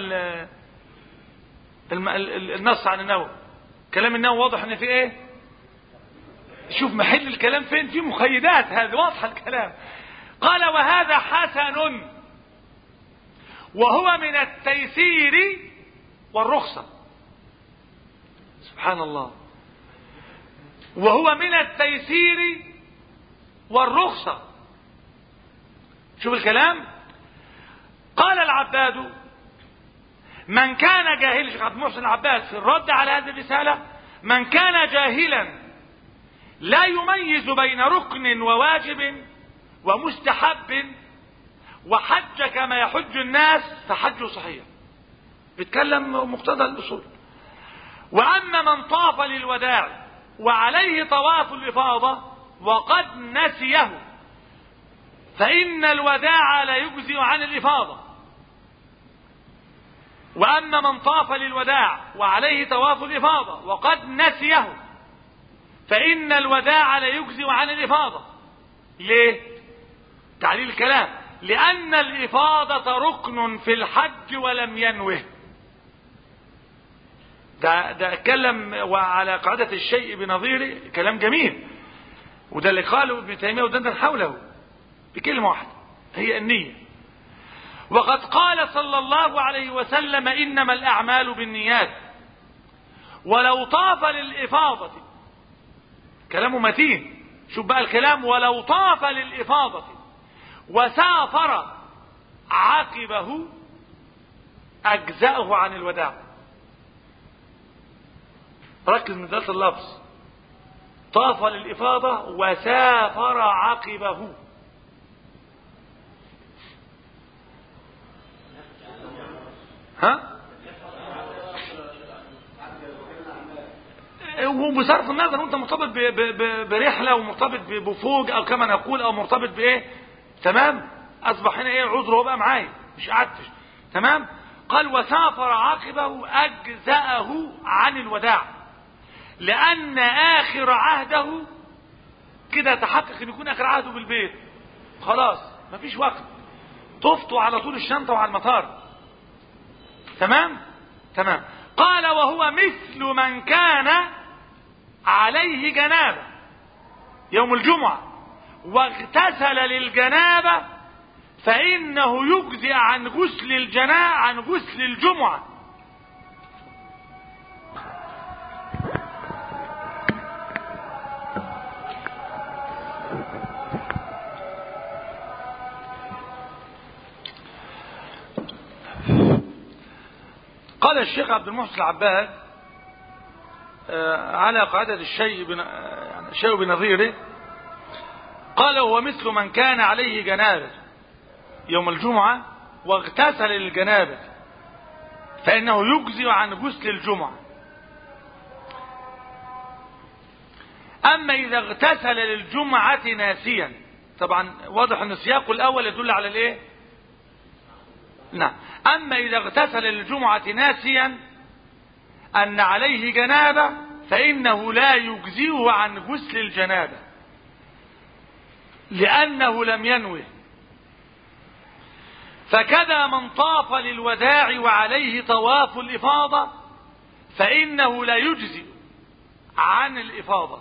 النص عن النووي. كلام النووي واضح ان في ايه، شوف محل الكلام فين، في مقيدات، هذا واضح الكلام. قال وهذا حسن وهو من التيسير والرخصة. سبحان الله، وهو من التيسير والرخصة. شوف الكلام. قال العباد من كان جاهلا، شيخ عبد المحسن العباد في الرد على هذه الرسالة، من كان جاهلا لا يميز بين ركن وواجب ومستحب وحج كما يحج الناس فحجه صحيح. بيتكلم مقتضى الأصول. وأما من طاف للوداع وعليه طواف الإفاضة وقد نسيه فإن الوداع لا يجزئ عن الإفاضة. وأما من طاف للوداع وعليه طواف الإفاضة وقد نسيه فإن الوداع لا يجزئ عن الإفاضة. ليه؟ تعليل الكلام، لأن الإفاضة ركن في الحج ولم ينوه. ده ده اتكلم وعلى قاعدة الشيء بنظيره، كلام جميل، وده اللي قاله ابن تيمية ودندن حوله بكلمة واحدة، هي النية. وقد قال صلى الله عليه وسلم إنما الأعمال بالنيات. ولو طاف للإفاضة، كلامه متين، شوف بقى الكلام، ولو طاف للإفاضة وسافر عقبه أجزأه عن الوداع. ركز من ذات اللفظ، طاف للإفاضة وسافر عقبه ها؟ وبصرف النظر وانت مرتبط برحلة ومرتبط بفوج او كما نقول او مرتبط بايه، تمام، اصبح هنا ايه عذره بقى معايا مش قعدتش، تمام. قال وسافر عقبه اجزأه عن الوداع، لان اخر عهده كده تحقق ان يكون اخر عهده بالبيت، خلاص مفيش وقت، طفتوا على طول الشنطة وعلى المطار، تمام تمام. قال وهو مثل من كان عليه جنابه يوم الجمعة واغتسل للجنابة فإنه يجزئ عن غسل الجناء عن غسل الجمعة. قال الشيخ عبد المحسن العباد على قاعدة الشيء بن... يعني الشيء بنظيره، قال هو مثل من كان عليه جنابه يوم الجمعة واغتسل للجنابة فإنه يجزئ عن غسل الجمعة. أما إذا اغتسل للجمعة ناسيا، طبعا واضح أن السياق الأول يدل على الإيه؟ نعم. أما إذا اغتسل للجمعة ناسيا أن عليه جنابة فإنه لا يجزئه عن غسل الجنابة لأنه لم ينوه. فكذا من طاف للوداع وعليه طواف الإفاضة فإنه لا يجزئ عن الإفاضة.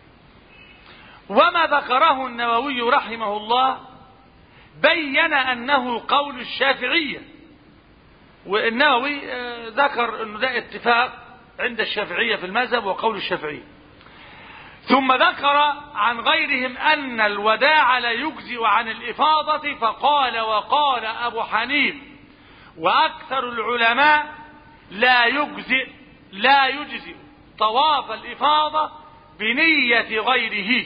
وما ذكره النووي رحمه الله بين أنه قول الشافعية، والنووي ذكر أنه ده اتفاق عند الشافعية في المذهب وقول الشافعية. ثم ذكر عن غيرهم أن الوداع لا يجزئ عن الإفاضة، فقال وقال أبو حنيف وأكثر العلماء لا يجزئ لا يجزئ طواف الإفاضة بنية غيره.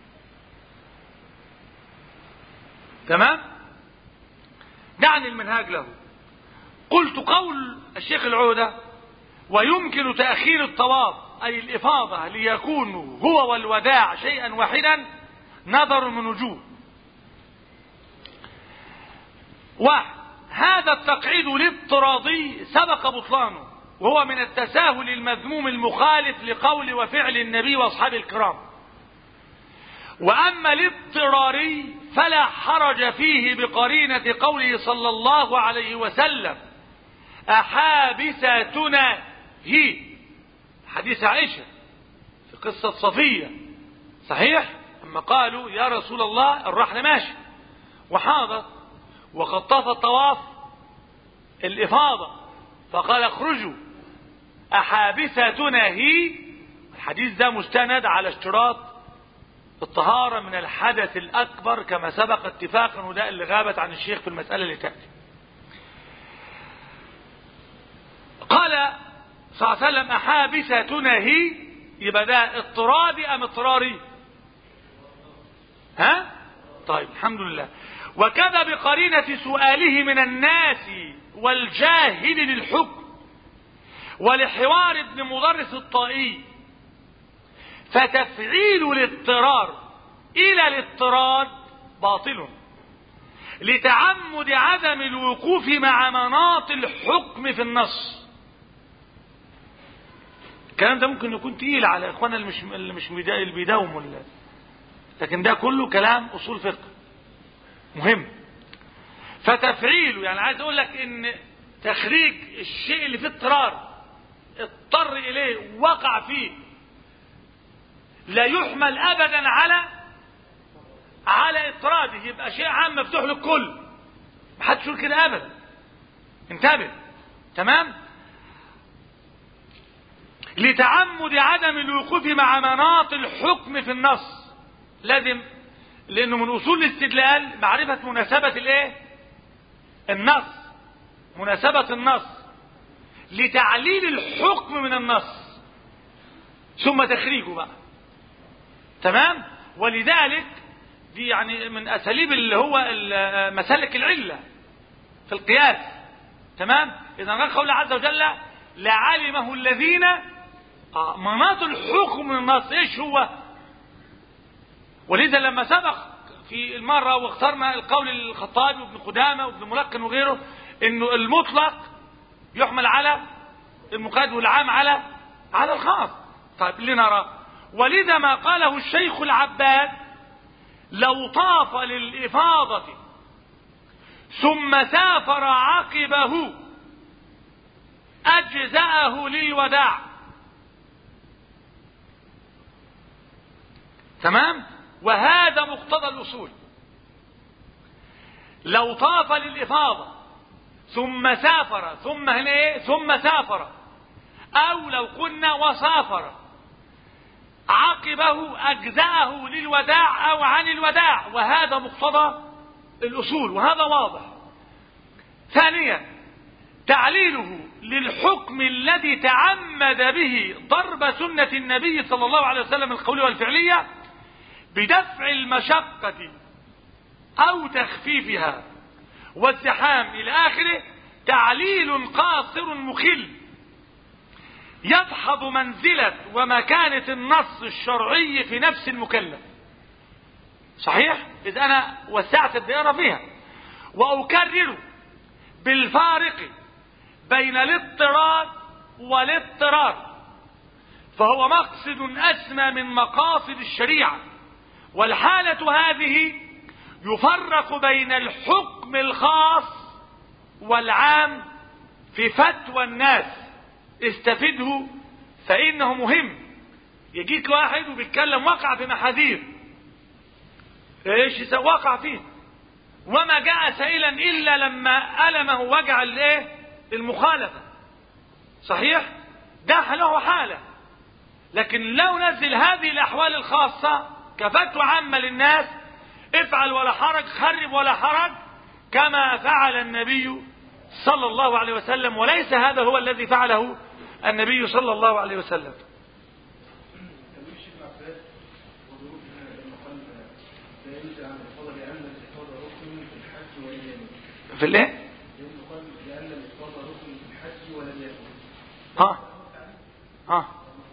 تمام؟ دعني المنهاج له. قلت قول الشيخ العودة ويمكن تأخير الطواف أي الإفاضة ليكون هو والوداع شيئا واحدا نظر من وجوه. واحد، هذا التقعيد الاضطرادي سبق بطلانه، وهو من التساهل المذموم المخالف لقول وفعل النبي وأصحابه الكرام. وأما الاضطراري فلا حرج فيه بقرينة قوله صلى الله عليه وسلم أحابستنا هي حديث عائشة في قصة صفية، صحيح؟ أما قالوا يا رسول الله الرحل ماشي وحاضت وقد طاف الطواف الإفاضة، فقال اخرجوا أحابستنا هي. الحديث ده مستند على اشتراط الطهارة من الحدث الأكبر كما سبق اتفاقا، وده اللي غابت عن الشيخ في المسألة اللي تأتي. قال صلى الله عليه وسلم أحابستنا هي، يبقى ده اضطرادي أم اضطراري؟ ها؟ طيب الحمد لله. وكذا بقرينة سؤاله من الناس والجاهل للحكم ولحوار ابن مدرس الطائي، فتفعيل الاضطرار إلى الاضطراد باطل لتعمد عدم الوقوف مع مناط الحكم في النص. الكلام ده ممكن يكون تقيل على اخوانا اللي مش اللي مش اللي بيداوموا، لكن ده كله كلام اصول فقه مهم. فتفعيله يعني عايز اقول لك ان تخريج الشيء اللي فيه اضطرار اضطر اليه وقع فيه لا يحمل ابدا على على اضطراده، يبقى شيء عام مفتوح للكل، محدش يقول كده ابدا. انتبه، تمام؟ لتعمد عدم الوقوف مع مناط الحكم في النص لازم، لانه من اصول الاستدلال معرفة مناسبة الايه؟ النص، مناسبة النص لتعليل الحكم من النص ثم تخريجه بقى، تمام؟ ولذلك دي يعني من اساليب اللي هو مسالك العلة في القياس، تمام. إذا غير قول عز وجل لعلمه الذين آه مناط الحكم من النص ايش هو؟ ولذا لما سبق في المرة واخترنا القول الخطابي وابن قدامة وابن ملقن وغيره انه المطلق يحمل على المقيد والعام على على الخاص. طيب لنرى. ولذا ما قاله الشيخ العباد لو طاف للإفاضة ثم سافر عقبه أجزأه للوداع. تمام. وهذا مقتضى الأصول. لو طاف للإفاضة ثم سافر ثم هنا ثم سافر أو لو قلنا وسافر عقبه أجزأه للوداع أو عن الوداع، وهذا مقتضى الأصول وهذا واضح. ثانيا تعليله للحكم الذي تعمد به ضرب سنة النبي صلى الله عليه وسلم القولية والفعلية بدفع المشقة أو تخفيفها والزحام إلى آخره تعليل قاصر مخل يدحض منزلة ومكانة النص الشرعي في نفس المكلف. صحيح؟ إذا أنا وسعت الدائرة فيها. وأكرر بالفارق بين الاضطراد والاضطرار، فهو مقصد أسمى من مقاصد الشريعة. والحالة هذه يفرق بين الحكم الخاص والعام في فتوى الناس. استفده فإنه مهم. يجيك واحد وبيتكلم وقع في محاذير، ايش وقع فيه وما جاء سائلا إلا لما ألمه وجع الايه المخالفة. صحيح؟ ده له حالة. لكن لو نزل هذه الأحوال الخاصة كفتوى عامة للناس افعل ولا حرج، خرب ولا حرج، كما فعل النبي صلى الله عليه وسلم، وليس هذا هو الذي فعله النبي صلى الله عليه وسلم. في الايه؟ ها ها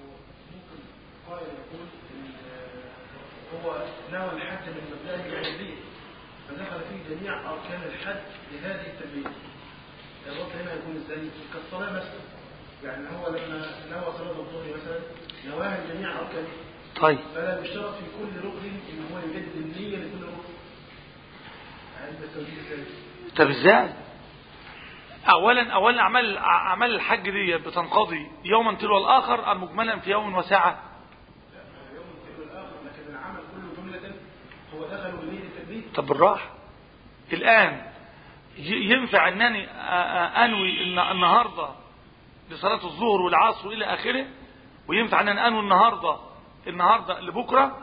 هو نوى الحج من مبدأه الجاهلية فدخل فيه جميع أركان الحج لهذه التلبية. الوقت هنا يكون ازاي؟ كالصلاة مثلا، يعني هو لما نوى صلاة الظهر مثلا نواها جميع أركانه. طيب. فلا يشترط في كل ركن إن هو يجدد النية لكل ركن. عند التوجيه ازاي؟ طب ازاي؟ اولا اولا اعمال اعمال الحج دي بتنقضي يوما تلو الاخر ام مجملا في يوم وساعه؟ يوم تلو الاخر، لكن العمل كله جمله هو دخل بنيه التلبيه. طب بالراحه. الان ينفع انني انوي النهارده لصلاه الظهر والعصر الى اخره، وينفع ان انوي النهارده النهارده لبكره؟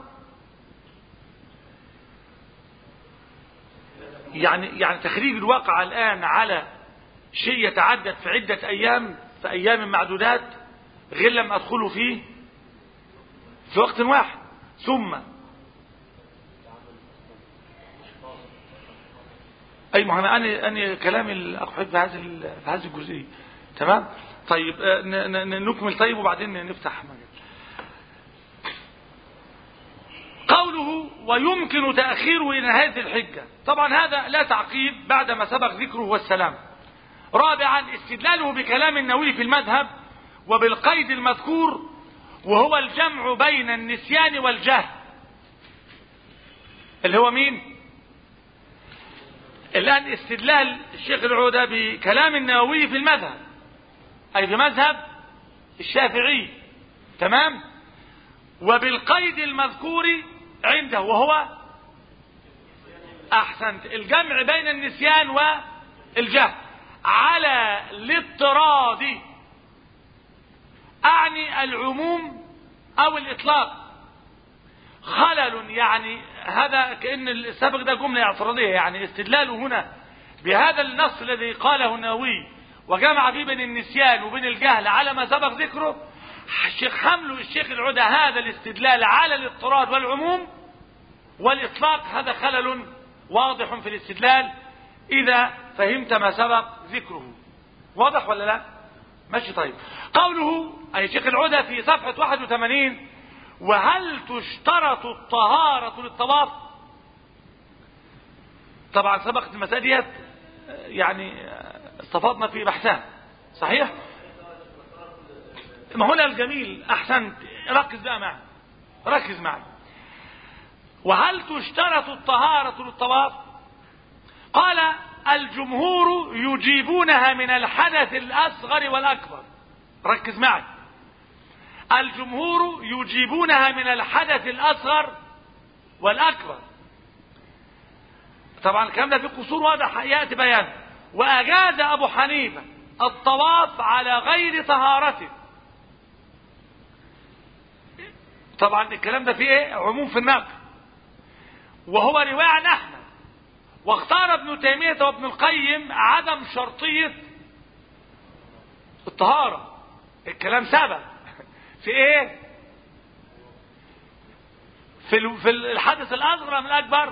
يعني يعني تخريج الواقع الان على شيء يتعدد في عدة أيام في أيام معدودات غير لما أدخله فيه في وقت واحد. ثم أي مهم أنا أنا كلامي الأخوات في هذه في هذه الجزئية. تمام. طيب نكمل طيب وبعدين نفتح مجال. قوله ويمكن تأخيره إلى نهاية الحجة، طبعا هذا لا تعقيب بعد ما سبق ذكره والسلام. رابعا استدلاله بكلام النووي في المذهب وبالقيد المذكور وهو الجمع بين النسيان والجهل، اللي هو مين؟ الآن استدلال الشيخ العودة بكلام النووي في المذهب أي في مذهب الشافعي. تمام. وبالقيد المذكور عنده وهو أحسنت الجمع بين النسيان والجهل على الاضطراد، أعني العموم أو الإطلاق. خلل يعني هذا كأن السابق ده جملة اعتراضية، يعني استدلاله هنا بهذا النص الذي قاله النووي وجمع فيه بين النسيان وبين الجهل على ما سبق ذكره، الشيخ حمله الشيخ العودة هذا الاستدلال على الاضطراد والعموم والإطلاق هذا خلل واضح في الاستدلال إذا فهمت ما سبق ذكره. واضح ولا لا؟ ماشي. طيب قوله أي شيخ العودة في صفحة واحد وثمانين: وهل تشترط الطهارة للطواف؟ طبعا سبقت المسألة ديت يعني استفضنا في بحثها، صحيح؟ ما هنا الجميل، أحسنت، ركز بقى معي، ركز معي. وهل تشترط الطهارة للطواف؟ قال الجمهور يجيبونها من الحدث الأصغر والأكبر. ركز معي، الجمهور يجيبونها من الحدث الأصغر والأكبر. طبعا الكلام ده في قصور واضح يأتي بيان. وأجاز أبو حنيفة الطواف على غير طهارته. طبعا الكلام ده فيه ايه؟ عموم في النقل، وهو رواية عن أحمد. واختار ابن تيمية وابن القيم عدم شرطية الطهارة. الكلام سبب في ايه؟ في في الحدث الأصغر من الأكبر.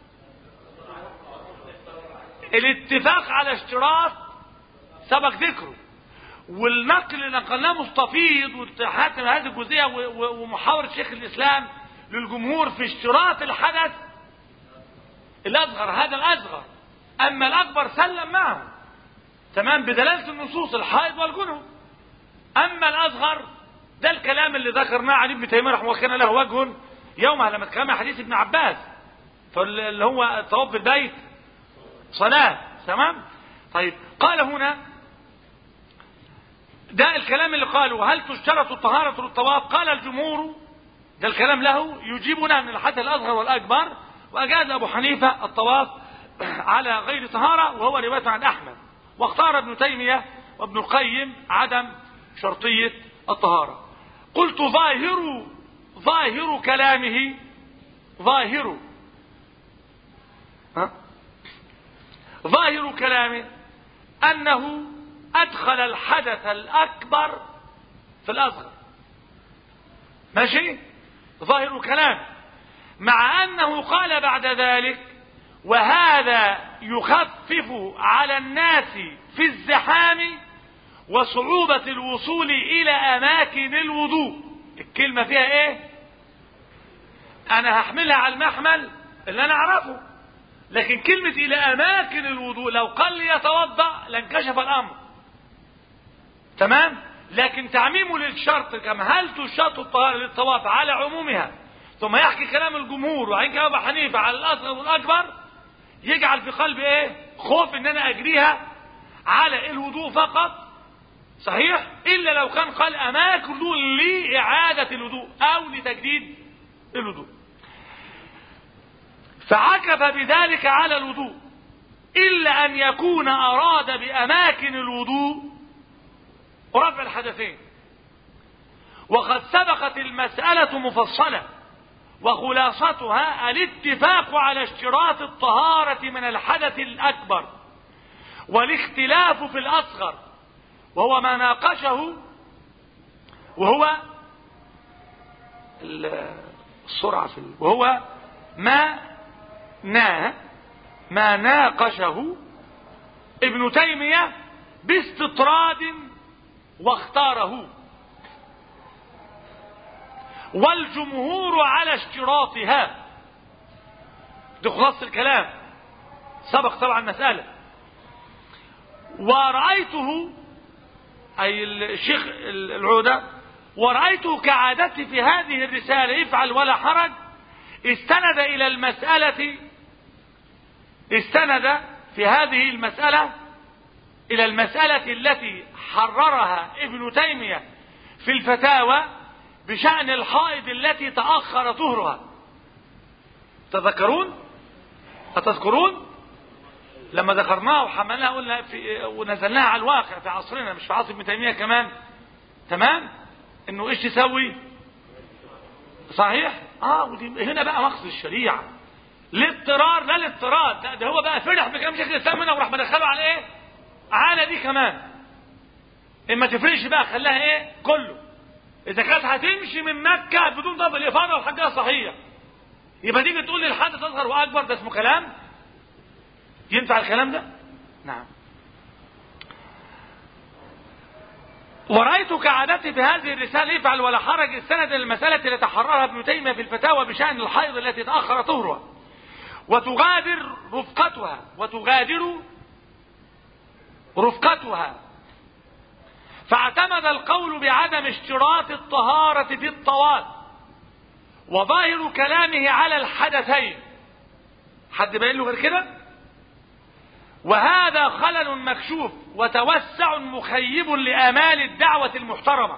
الاتفاق على اشتراط سبق ذكره، والنقل اللي نقلناه مستفيض وحاتم هذه الجزئية ومحاورة شيخ الإسلام للجمهور في اشتراط الحدث الأصغر، هذا الأصغر. أما الأكبر سلم معه تمام بدلالة النصوص الحائض والجنوب. أما الأصغر ده الكلام اللي ذكرناه عن ابن تيمية رحمه الله كان له وجه يومها لما تكلم حديث ابن عباس فاللي هو الطواف بالبيت صلاة. تمام. طيب قال هنا ده الكلام اللي قالوا هل تشترط الطهارة للطواف؟ قال الجمهور ده الكلام له يجيبنا من الحدث الأصغر والأكبر. وأجاز أبو حنيفة الطواف على غير طهارة، وهو رواية عن أحمد. واختار ابن تيمية وابن القيم عدم شرطية الطهارة. قلت ظاهر ظاهر كلامه ظاهر ها؟ ظاهر كلامه أنه أدخل الحدث الأكبر في الأصغر. ماشي؟ ظاهر كلامه، مع أنه قال بعد ذلك وهذا يخفف على الناس في الزحام وصعوبة الوصول إلى أماكن الوضوء. الكلمة فيها إيه؟ أنا هحملها على المحمل اللي أنا أعرفه، لكن كلمة إلى أماكن الوضوء لو قال لي يتوضأ لانكشف الأمر. تمام. لكن تعميمه للشرط كما هل تشترط الطهارة للطواف على عمومها، ثم يحكي كلام الجمهور وعين كلام أبو حنيفة على الأصغر والأكبر، يجعل في قلبي إيه؟ خوف إن أنا أجريها على الوضوء فقط. صحيح؟ إلا لو كان قال أماكن الوضوء لإعادة الوضوء أو لتجديد الوضوء، فعكف بذلك على الوضوء، إلا أن يكون أراد بأماكن الوضوء ورفع الحدثين. وقد سبقت المسألة مفصلة، وخلاصتها الاتفاق على اشتراط الطهارة من الحدث الأكبر والاختلاف في الأصغر، وهو ما ناقشه وهو السرعة في وهو ما نا ما ناقشه ابن تيمية باستطراد واختاره، والجمهور على اشتراطها. دي خلاصة الكلام، سبق طبعا المسألة. ورأيته أي الشيخ العودة ورأيته كعادته في هذه الرسالة افعل ولا حرج، استند إلى المسألة استند في هذه المسألة إلى المسألة التي حررها ابن تيمية في الفتاوى بشأن الحائض التي تأخر طهرها. تذكرون؟ أتذكرون؟ لما ذكرناها وحملناها قلنا في ونزلناها على الواقع في عصرنا، مش في عصر ابن تيمية كمان. تمام؟ إنه إيش تسوي؟ صحيح؟ آه ودي هنا بقى مقصد الشريعة. الاضطرار لا الاضطرار، ده, ده هو بقى فرح بكلام شيخ الإسلام هنا وراح مدخله على إيه؟ على دي كمان. إما تفرقش بقى خلاها إيه؟ كله. إذا كانت هتمشي من مكة بدون ضرب الإفاضة والحجها صحيح، يبقى تيجي تقول لي الحدث أصغر وأكبر، ده اسمه كلام؟ ينفع الكلام ده؟ نعم. ورأيت كعادتي في هذه الرسالة افعل ولا حرج السند للمسألة التي حررها ابن تيمية في الفتاوى بشأن الحيض التي تأخر طهرها وتغادر رفقتها وتغادر رفقتها، فاعتمد القول بعدم اشتراط الطهارة في الطواف، وظاهر كلامه على الحدثين. حد باين له غير كده؟ وهذا خلل مكشوف وتوسع مخيب لآمال الدعوة المحترمة.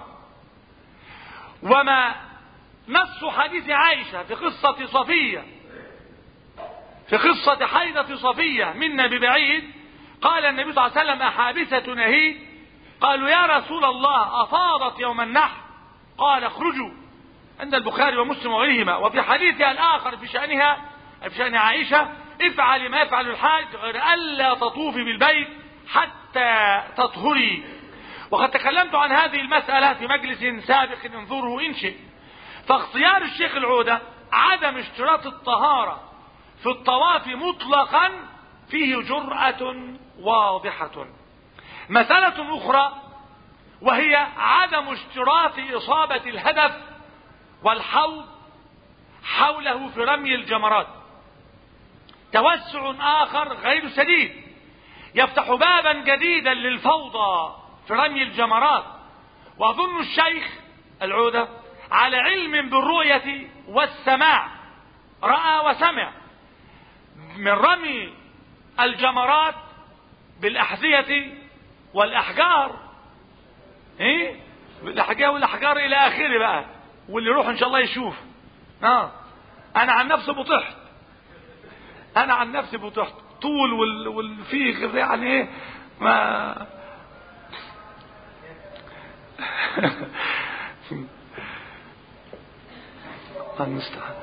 وما نص حديث عائشة في قصة صفية في قصة حيضة صفية منا ببعيد، قال النبي صلى الله عليه وسلم أحابستنا هي؟ قالوا يا رسول الله أفاضت يوم النحر؟ قال اخرجوا، عند البخاري ومسلم وغيرهما. وفي حديثها الآخر في شأنها في شأن عائشة افعل ما يفعل الحاج غير ألا تطوفي بالبيت حتى تطهري. وقد تكلمت عن هذه المسألة في مجلس سابق انظره إن شئت. فاختيار الشيخ العودة عدم اشتراط الطهارة في الطواف مطلقا فيه جرأة واضحة. مسألة أخرى وهي عدم اشتراط إصابة الهدف والحوض حوله في رمي الجمرات، توسع آخر غير سديد يفتح بابا جديدا للفوضى في رمي الجمرات. وأظن الشيخ العودة على علم بالرؤية والسماع، رأى وسمع من رمي الجمرات بالأحذية والأحجار، ايه بالأحجار والأحجار إلى آخره بقى، واللي يروح إن شاء الله يشوف. آه. أنا عن نفسي بطحت أنا عن نفسي بطحت طول وال... والفيخ يعني إيه ما المستعان.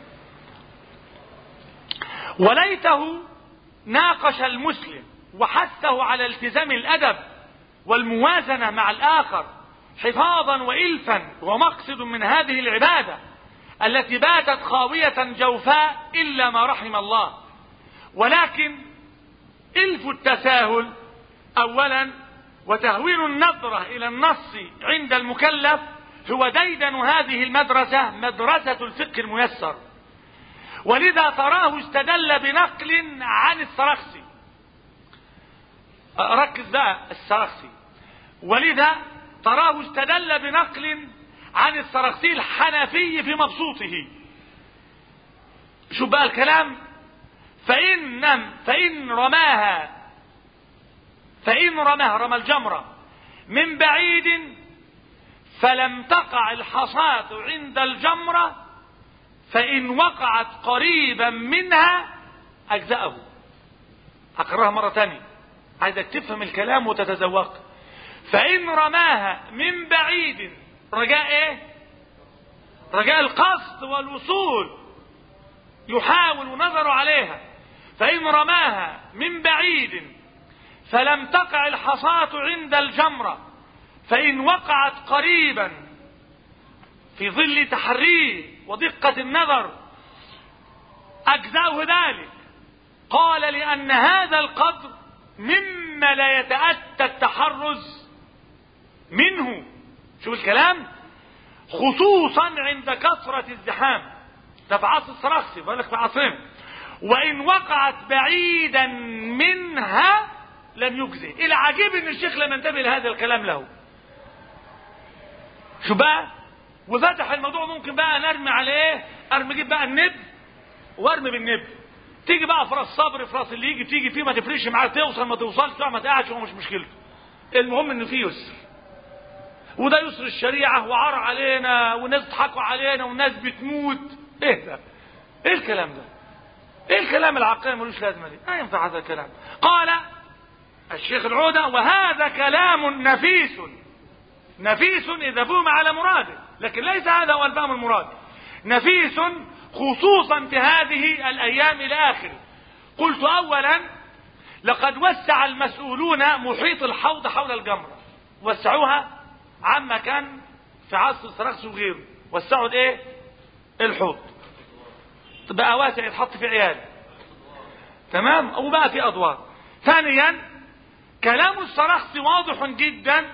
وليته ناقش المسلم وحثه على التزام الأدب والموازنة مع الآخر حفاظا وإلفا، ومقصد من هذه العبادة التي باتت خاوية جوفاء إلا ما رحم الله. ولكن إلف التساهل أولا وتهوين النظرة إلى النص عند المكلف هو ديدن هذه المدرسة، مدرسة الفقه الميسر. ولذا تراه استدل بنقل عن السرخسي، ركز بقى السرخسي، ولذا تراه استدل بنقل عن السرخسي الحنفي في مبسوطه. شو بقى الكلام؟ فإن نم فإن رماها فإن رماها رمى الجمرة من بعيد فلم تقع الحصاة عند الجمرة، فإن وقعت قريبا منها أجزأه. أقرأها مرة تانية، عايزك تفهم الكلام وتتذوق. فإن رماها من بعيد، رجاء ايه؟ رجاء القصد والوصول، يحاول نظر عليها. فإن رماها من بعيد فلم تقع الحصاة عند الجمرة، فإن وقعت قريبا في ظل تحريه ودقة النظر أجزاه ذلك. قال لأن هذا القدر مما لا يتأتى التحرز منه. شوف الكلام، خصوصا عند كثرة الزحام. ده في عصر السرخسي، بقول لك في عصرنا. وإن وقعت بعيدا منها لم يجزئ. العجيب ان الشيخ لم ينتبه لهذا الكلام له. شو بقى؟ وفتح الموضوع. ممكن بقى نرمي على ايه؟ ارمي جيب بقى النب وارمي بالنب. تيجي بقى في راس صبر، في راس اللي يجي تيجي فيه، ما تفرقش معاه، توصل ما توصلش تقع ما تقعش، هو مش مشكلته. المهم ان فيه يسر، وده يسر الشريعه. وعار علينا والناس بيضحكوا علينا والناس بتموت. ايه ده؟ ايه الكلام ده؟ ايه الكلام العقلاني ملوش لازمه دي؟ ما ينفع هذا الكلام. قال الشيخ العودة: وهذا كلام نفيس نفيس إذا فهم على مراده، لكن ليس هذا هو الفهم المراد. نفيس خصوصا في هذه الأيام إلى آخره. قلت أولا: لقد وسع المسؤولون محيط الحوض حول الجمرة، وسعوها عما كان في عصر السرخس وغيره. وسعوا ايه؟ الحوض بقى واسع يتحط في عيال، تمام، او بقى في ادوار. ثانيا: كلام السرخسي واضح جدا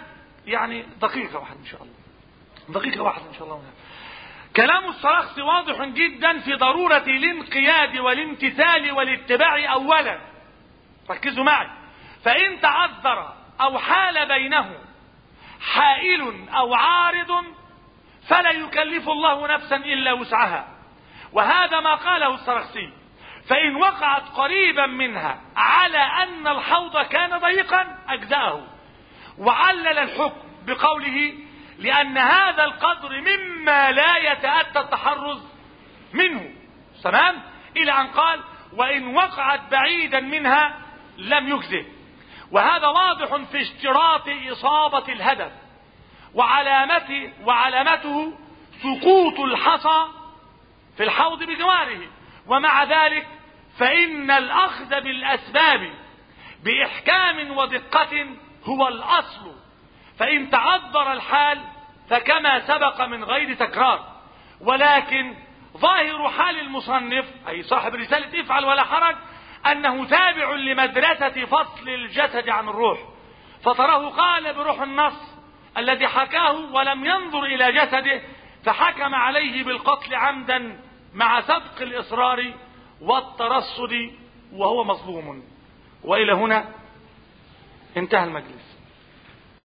يعني دقيقة واحدة إن شاء الله، دقيقة واحدة إن شاء الله. كلام السرخسي واضح جدا في ضرورة الانقياد والامتثال والاتباع أولا، ركزوا معي. فإن تعذر أو حال بينه حائل أو عارض فلا يكلف الله نفسا إلا وسعها، وهذا ما قاله السرخسي. فإن وقعت قريبا منها على أن الحوض كان ضيقا أجزأه، وعلل الحكم بقوله لأن هذا القدر مما لا يتأتى التحرز منه، تمام، إلى أن قال وإن وقعت بعيدا منها لم يجزه. وهذا واضح في اشتراط إصابة الهدف، وعلامته, وعلامته سقوط الحصى في الحوض بجواره. ومع ذلك فإن الأخذ بالأسباب بإحكام ودقة هو الأصل، فإن تعذر الحال فكما سبق من غير تكرار. ولكن ظاهر حال المصنف أي صاحب رسالة افعل ولا حرج أنه تابع لمدرسة فصل الجسد عن الروح، فتراه قال بروح النص الذي حكاه ولم ينظر إلى جسده، فحكم عليه بالقتل عمدا مع سبق الإصرار والترصد وهو مظلوم. وإلى هنا انتهى المجلس.